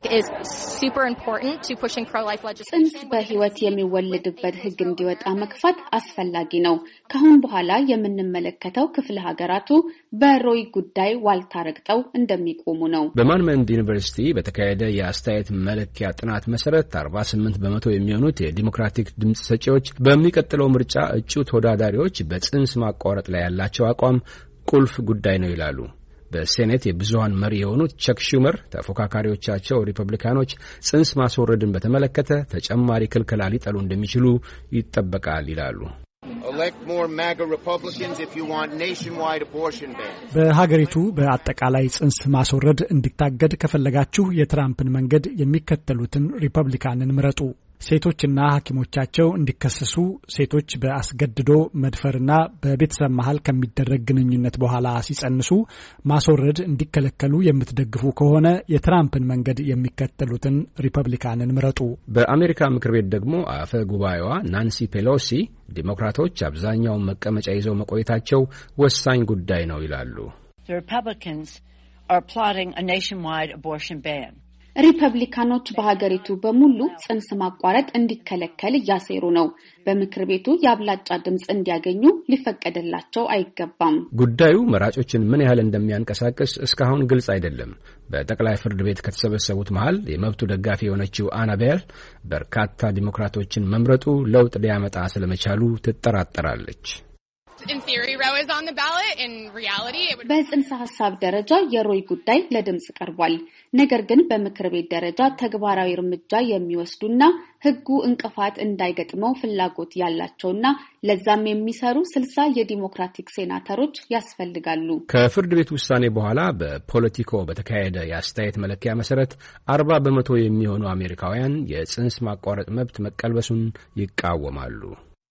Speaker 6: ጽንስ በሕይወት የሚወለድበት ሕግ እንዲወጣ መግፋት አስፈላጊ ነው። ከአሁን በኋላ የምንመለከተው ክፍለ ሀገራቱ በሮይ ጉዳይ ዋልታ ረግጠው እንደሚቆሙ ነው።
Speaker 17: በማንመንድ ዩኒቨርሲቲ በተካሄደ የአስተያየት መለኪያ ጥናት መሰረት 48% የሚሆኑት የዲሞክራቲክ ድምፅ ሰጪዎች በሚቀጥለው ምርጫ እጩ ተወዳዳሪዎች በጽንስ ማቋረጥ ላይ ያላቸው አቋም ቁልፍ ጉዳይ ነው ይላሉ። በሴኔት የብዙሃን መሪ የሆኑት ቸክ ሹመር ተፎካካሪዎቻቸው ሪፐብሊካኖች ጽንስ ማስወረድን በተመለከተ ተጨማሪ ክልከላ ሊጠሉ እንደሚችሉ ይጠበቃል ይላሉ።
Speaker 4: በሀገሪቱ በአጠቃላይ ጽንስ ማስወረድ እንዲታገድ ከፈለጋችሁ የትራምፕን መንገድ የሚከተሉትን ሪፐብሊካንን ምረጡ። ሴቶችና ሐኪሞቻቸው እንዲከሰሱ፣ ሴቶች በአስገድዶ መድፈርና በቤተሰብ መሃል ከሚደረግ ግንኙነት በኋላ ሲጸንሱ ማስወረድ እንዲከለከሉ የምትደግፉ ከሆነ የትራምፕን መንገድ የሚከተሉትን ሪፐብሊካንን ምረጡ።
Speaker 17: በአሜሪካ ምክር ቤት ደግሞ አፈ ጉባኤዋ ናንሲ ፔሎሲ ዲሞክራቶች አብዛኛውን መቀመጫ ይዘው መቆየታቸው ወሳኝ ጉዳይ ነው ይላሉ።
Speaker 6: ሪፐብሊካኖች በሀገሪቱ በሙሉ ጽንስ ማቋረጥ እንዲከለከል እያሴሩ ነው። በምክር ቤቱ የአብላጫ ድምፅ እንዲያገኙ ሊፈቀድላቸው አይገባም።
Speaker 17: ጉዳዩ መራጮችን ምን ያህል እንደሚያንቀሳቅስ እስካሁን ግልጽ አይደለም። በጠቅላይ ፍርድ ቤት ከተሰበሰቡት መሃል የመብቱ ደጋፊ የሆነችው አናቤል በርካታ ዲሞክራቶችን መምረጡ ለውጥ ሊያመጣ ስለመቻሉ ትጠራጠራለች።
Speaker 6: በጽንሰ ሀሳብ ደረጃ የሮይ ጉዳይ ለድምጽ ቀርቧል። ነገር ግን በምክር ቤት ደረጃ ተግባራዊ እርምጃ የሚወስዱና ሕጉ እንቅፋት እንዳይገጥመው ፍላጎት ያላቸውና ለዛም የሚሰሩ 60 የዲሞክራቲክ ሴናተሮች ያስፈልጋሉ።
Speaker 17: ከፍርድ ቤት ውሳኔ በኋላ በፖለቲኮ በተካሄደ የአስተያየት መለኪያ መሰረት 40% የሚሆኑ አሜሪካውያን የጽንስ ማቋረጥ መብት መቀልበሱን ይቃወማሉ።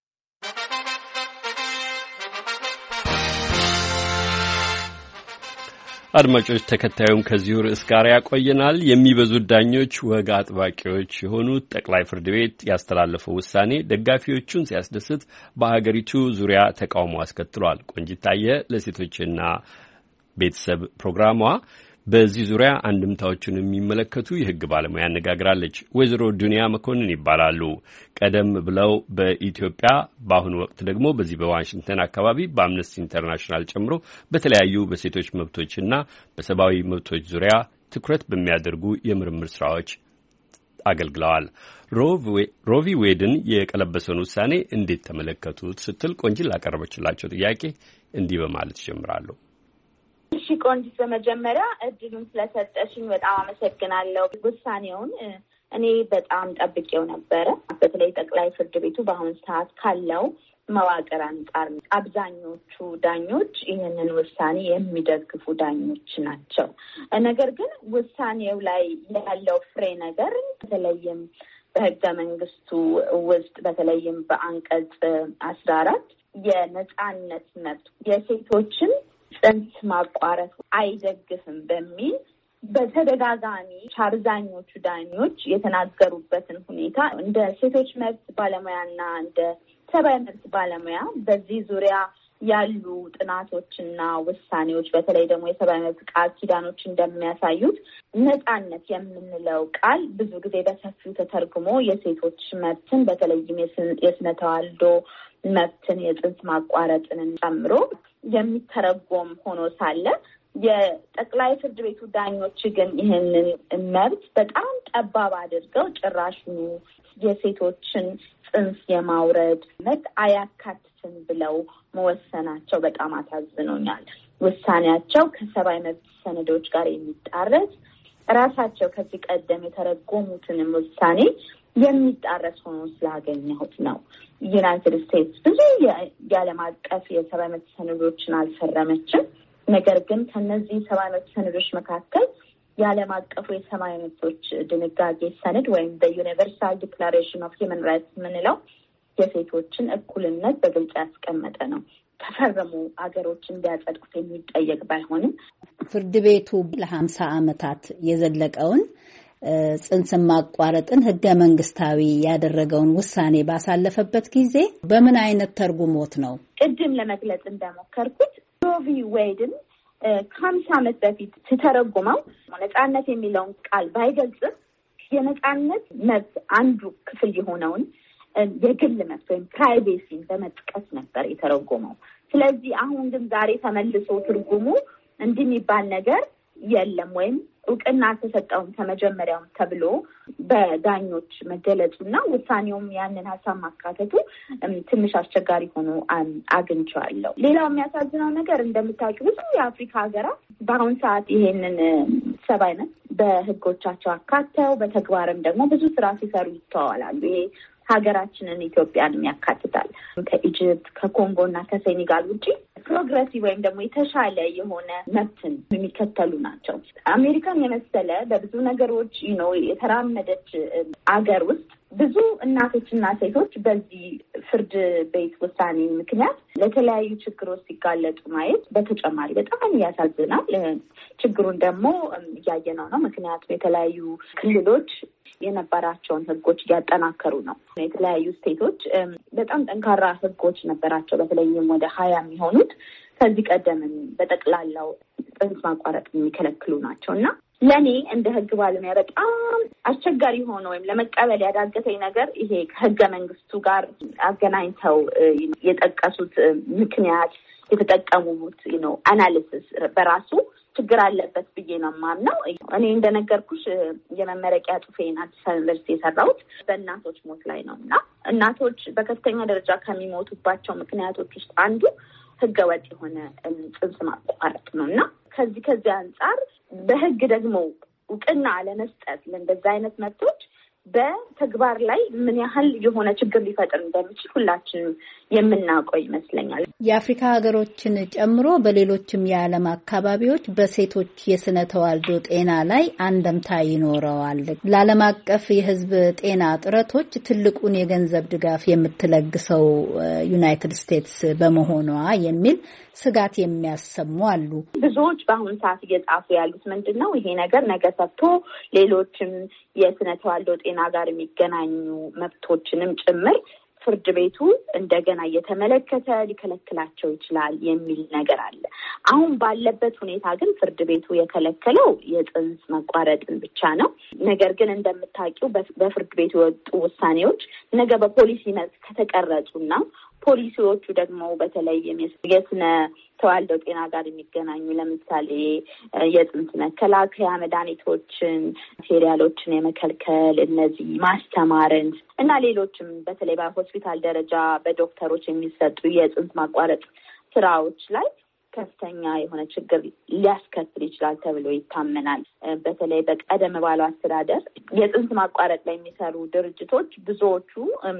Speaker 1: አድማጮች ተከታዩም ከዚሁ ርዕስ ጋር ያቆየናል። የሚበዙት ዳኞች ወግ አጥባቂዎች የሆኑት ጠቅላይ ፍርድ ቤት ያስተላለፈው ውሳኔ ደጋፊዎቹን ሲያስደስት በሀገሪቱ ዙሪያ ተቃውሞ አስከትሏል። ቆንጂት ታየ ለሴቶችና ቤተሰብ ፕሮግራሟ በዚህ ዙሪያ አንድምታዎቹን የሚመለከቱ የሕግ ባለሙያ አነጋግራለች። ወይዘሮ ዱንያ መኮንን ይባላሉ። ቀደም ብለው በኢትዮጵያ በአሁኑ ወቅት ደግሞ በዚህ በዋሽንግተን አካባቢ በአምነስቲ ኢንተርናሽናል ጨምሮ በተለያዩ በሴቶች መብቶችና በሰብአዊ መብቶች ዙሪያ ትኩረት በሚያደርጉ የምርምር ስራዎች አገልግለዋል። ሮቪ ዌድን የቀለበሰውን ውሳኔ እንዴት ተመለከቱት ስትል ቆንጂት ላቀረበችላቸው ጥያቄ እንዲህ በማለት ይጀምራሉ።
Speaker 20: እሺ ቆንጂት፣ በመጀመሪያ እድሉን ስለሰጠሽኝ በጣም አመሰግናለሁ። ውሳኔውን እኔ በጣም ጠብቄው ነበረ። በተለይ ጠቅላይ ፍርድ ቤቱ በአሁኑ ሰዓት ካለው መዋቅር አንጻር አብዛኞቹ ዳኞች ይህንን ውሳኔ የሚደግፉ ዳኞች ናቸው። ነገር ግን ውሳኔው ላይ ያለው ፍሬ ነገር በተለይም በሕገ መንግስቱ ውስጥ በተለይም በአንቀጽ 14 የነጻነት መብት የሴቶችን ጽንስ ማቋረጥ አይደግፍም በሚል በተደጋጋሚ አብዛኞቹ ዳኞች የተናገሩበትን ሁኔታ እንደ ሴቶች መብት ባለሙያና እንደ ሰብአዊ መብት ባለሙያ በዚህ ዙሪያ ያሉ ጥናቶችና ውሳኔዎች በተለይ ደግሞ የሰብአዊ መብት ቃል ኪዳኖች እንደሚያሳዩት ነጻነት የምንለው ቃል ብዙ ጊዜ በሰፊው ተተርጉሞ የሴቶች መብትን በተለይም የስነ ተዋልዶ መብትን የጽንስ ማቋረጥን ጨምሮ የሚተረጎም ሆኖ ሳለ የጠቅላይ ፍርድ ቤቱ ዳኞች ግን ይህንን መብት በጣም ጠባብ አድርገው ጭራሽኑ የሴቶችን ጽንስ የማውረድ መብት አያካትትም ብለው መወሰናቸው በጣም አሳዝኖኛል። ውሳኔያቸው ከሰብአዊ መብት ሰነዶች ጋር የሚጣረስ ራሳቸው ከዚህ ቀደም የተረጎሙትንም ውሳኔ የሚጣረስ ሆኖ ስላገኘሁት ነው። ዩናይትድ ስቴትስ ብዙ የዓለም አቀፍ የሰብአዊ መብት ሰነዶችን አልፈረመችም። ነገር ግን ከነዚህ ሰብአዊ መብት ሰነዶች መካከል የዓለም አቀፉ የሰብአዊ መብቶች ድንጋጌ ሰነድ ወይም በዩኒቨርሳል ዲክላሬሽን ኦፍ ሂውማን ራይትስ የምንለው የሴቶችን እኩልነት በግልጽ ያስቀመጠ ነው። ከፈረሙ ሀገሮች እንዲያጸድቁት የሚጠየቅ ባይሆንም
Speaker 3: ፍርድ ቤቱ ለ50 ዓመታት የዘለቀውን ጽንስ ማቋረጥን ህገ መንግስታዊ ያደረገውን ውሳኔ ባሳለፈበት ጊዜ በምን አይነት ተርጉሞት ነው?
Speaker 20: ቅድም ለመግለጽ እንደሞከርኩት ሮ ቪ ዌይድን ከ50 ዓመት በፊት ሲተረጉመው ነጻነት የሚለውን ቃል ባይገልጽም የነጻነት መብት አንዱ ክፍል የሆነውን የግል መብት ወይም ፕራይቬሲን በመጥቀስ ነበር የተረጎመው። ስለዚህ አሁን ግን ዛሬ ተመልሶ ትርጉሙ እንዲህ የሚባል ነገር የለም ወይም እውቅና ተሰጠውም ከመጀመሪያውም ተብሎ በዳኞች መገለጹና ውሳኔውም ያንን ሀሳብ ማካተቱ ትንሽ አስቸጋሪ ሆኖ አግኝቼዋለሁ። ሌላው የሚያሳዝነው ነገር እንደምታውቁ ብዙ የአፍሪካ ሀገራት በአሁን ሰዓት ይሄንን ሰብአዊ መብት በህጎቻቸው አካተው በተግባርም ደግሞ ብዙ ስራ ሲሰሩ ይስተዋላሉ። ይሄ ሀገራችንን ኢትዮጵያንም ያካትታል። ከኢጅፕት ከኮንጎ እና ከሴኔጋል ውጪ ፕሮግሬሲቭ ወይም ደግሞ የተሻለ የሆነ መብትን የሚከተሉ ናቸው። አሜሪካን የመሰለ በብዙ ነገሮች የተራመደች አገር ውስጥ ብዙ እናቶችና ሴቶች በዚህ ፍርድ ቤት ውሳኔ ምክንያት ለተለያዩ ችግሮች ሲጋለጡ ማየት በተጨማሪ በጣም ያሳዝናል። ችግሩን ደግሞ እያየነው ነው። ምክንያቱም የተለያዩ ክልሎች የነበራቸውን ህጎች እያጠናከሩ ነው። የተለያዩ ስቴቶች በጣም ጠንካራ ህጎች ነበራቸው። በተለይም ወደ 20 የሚሆኑት ከዚህ ቀደምን በጠቅላላው ጽንስ ማቋረጥ የሚከለክሉ ናቸው እና ለኔ እንደ ህግ ባለሙያ በጣም አስቸጋሪ ሆኖ ወይም ለመቀበል ያዳገተኝ ነገር ይሄ ከህገ መንግስቱ ጋር አገናኝተው የጠቀሱት ምክንያት የተጠቀሙት አናሊሲስ በራሱ ችግር አለበት ብዬ ነው የማምነው። እኔ እንደነገርኩሽ የመመረቂያ ጽሑፌን አዲስ አበባ ዩኒቨርሲቲ የሰራሁት በእናቶች ሞት ላይ ነው እና እናቶች በከፍተኛ ደረጃ ከሚሞቱባቸው ምክንያቶች ውስጥ አንዱ ህገወጥ የሆነ ጽንስ ማቋረጥ ነው እና ከዚህ አንጻር በህግ ደግሞ እውቅና አለመስጠት ለእንደዛ አይነት መብቶች በተግባር ላይ ምን ያህል የሆነ ችግር ሊፈጥር እንደሚችል ሁላችንም የምናውቀው ይመስለኛል።
Speaker 3: የአፍሪካ ሀገሮችን ጨምሮ በሌሎችም የዓለም አካባቢዎች በሴቶች የስነ ተዋልዶ ጤና ላይ አንደምታ ይኖረዋል። ለዓለም አቀፍ የህዝብ ጤና ጥረቶች ትልቁን የገንዘብ ድጋፍ የምትለግሰው ዩናይትድ ስቴትስ በመሆኗ የሚል ስጋት የሚያሰሙ አሉ።
Speaker 20: ብዙዎች በአሁኑ ሰዓት እየጻፉ ያሉት ምንድን ነው? ይሄ ነገር ነገ ሰጥቶ ሌሎችም የስነ ተዋልዶ ጤና ጋር የሚገናኙ መብቶችንም ጭምር ፍርድ ቤቱ እንደገና እየተመለከተ ሊከለክላቸው ይችላል የሚል ነገር አለ። አሁን ባለበት ሁኔታ ግን ፍርድ ቤቱ የከለከለው የጽንስ መቋረጥን ብቻ ነው። ነገር ግን እንደምታውቂው በፍርድ ቤቱ የወጡ ውሳኔዎች ነገ በፖሊሲ መልክ ከተቀረጹና ፖሊሲዎቹ ደግሞ በተለይም የስነ ተዋልዶ ጤና ጋር የሚገናኙ ለምሳሌ የጽንስ መከላከያ መድኃኒቶችን፣ ሴሪያሎችን የመከልከል እነዚህ ማስተማርን እና ሌሎችም በተለይ በሆስፒታል ደረጃ በዶክተሮች የሚሰጡ የጽንስ ማቋረጥ ስራዎች ላይ ከፍተኛ የሆነ ችግር ሊያስከትል ይችላል ተብሎ ይታመናል። በተለይ በቀደም ባለው አስተዳደር የጽንስ ማቋረጥ ላይ የሚሰሩ ድርጅቶች ብዙዎቹ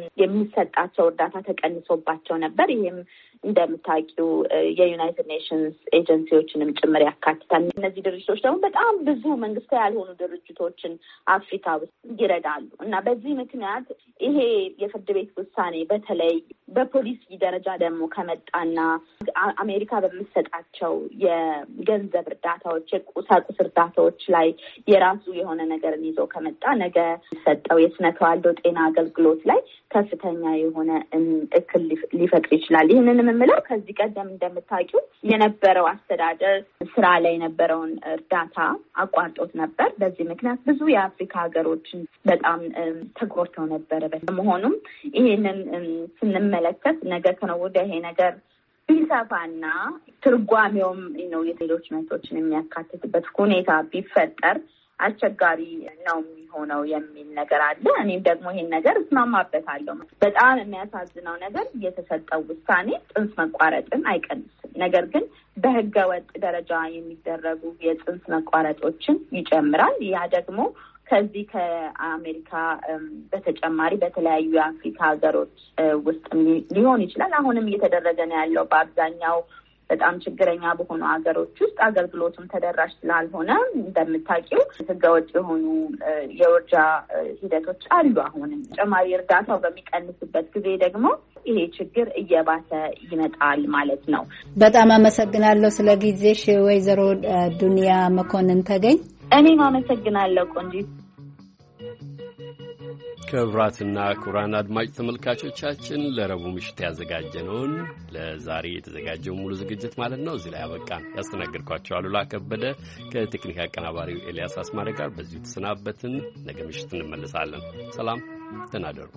Speaker 20: የሚሰጣቸው እርዳታ ተቀንሶባቸው ነበር። ይህም እንደምታውቂው የዩናይትድ ኔሽንስ ኤጀንሲዎችንም ጭምር ያካትታል። እነዚህ ድርጅቶች ደግሞ በጣም ብዙ መንግስታዊ ያልሆኑ ድርጅቶችን አፍሪካ ውስጥ ይረዳሉ እና በዚህ ምክንያት ይሄ የፍርድ ቤት ውሳኔ በተለይ በፖሊሲ ደረጃ ደግሞ ከመጣና አሜሪካ በምትሰጣቸው የገንዘብ እርዳታዎች፣ የቁሳቁስ እርዳታዎች ላይ የራሱ የሆነ ነገርን ይዞ ከመጣ ነገ የሚሰጠው የስነ ተዋልዶ ጤና አገልግሎት ላይ ከፍተኛ የሆነ እክል ሊፈጥር ይችላል። ይህንን የምለው ከዚህ ቀደም እንደምታውቂው የነበረው አስተዳደር ስራ ላይ የነበረውን እርዳታ አቋርጦት ነበር። በዚህ ምክንያት ብዙ የአፍሪካ ሀገሮችን በጣም ተጎድተው ነበረ። በመሆኑም ይሄንን ስንመለከት ነገ ከነገ ወዲያ ይሄ ነገር ቢሰፋና ትርጓሜውም የሌሎች መብቶችን የሚያካትትበት ሁኔታ ቢፈጠር አስቸጋሪ ነው የሚሆነው የሚል ነገር አለ። እኔም ደግሞ ይሄን ነገር እስማማበታለሁ። በጣም የሚያሳዝነው ነገር የተሰጠው ውሳኔ ጽንስ መቋረጥን አይቀንስም፣ ነገር ግን በህገ ወጥ ደረጃ የሚደረጉ የጽንስ መቋረጦችን ይጨምራል። ያ ደግሞ ከዚህ ከአሜሪካ በተጨማሪ በተለያዩ የአፍሪካ ሀገሮች ውስጥ ሊሆን ይችላል። አሁንም እየተደረገ ነው ያለው በአብዛኛው በጣም ችግረኛ በሆኑ ሀገሮች ውስጥ አገልግሎቱም ተደራሽ ስላልሆነ እንደምታውቂው ህገወጥ የሆኑ የውርጃ ሂደቶች አሉ። አሁንም ተጨማሪ እርዳታው በሚቀንስበት ጊዜ ደግሞ ይሄ ችግር እየባሰ ይመጣል ማለት ነው።
Speaker 3: በጣም አመሰግናለሁ ስለ ጊዜሽ ወይዘሮ ዱንያ መኮንን ተገኝ።
Speaker 20: እኔም አመሰግናለሁ ቆንጂት።
Speaker 1: ክቡራትና ክቡራን አድማጭ ተመልካቾቻችን ለረቡዕ ምሽት ያዘጋጀነውን ለዛሬ የተዘጋጀው ሙሉ ዝግጅት ማለት ነው እዚህ ላይ አበቃን። ያስተናገድኳቸው አሉላ ከበደ ከቴክኒክ አቀናባሪው ኤልያስ አስማረ ጋር በዚሁ ተሰናበትን። ነገ ምሽት እንመለሳለን። ሰላም ተናደሩ።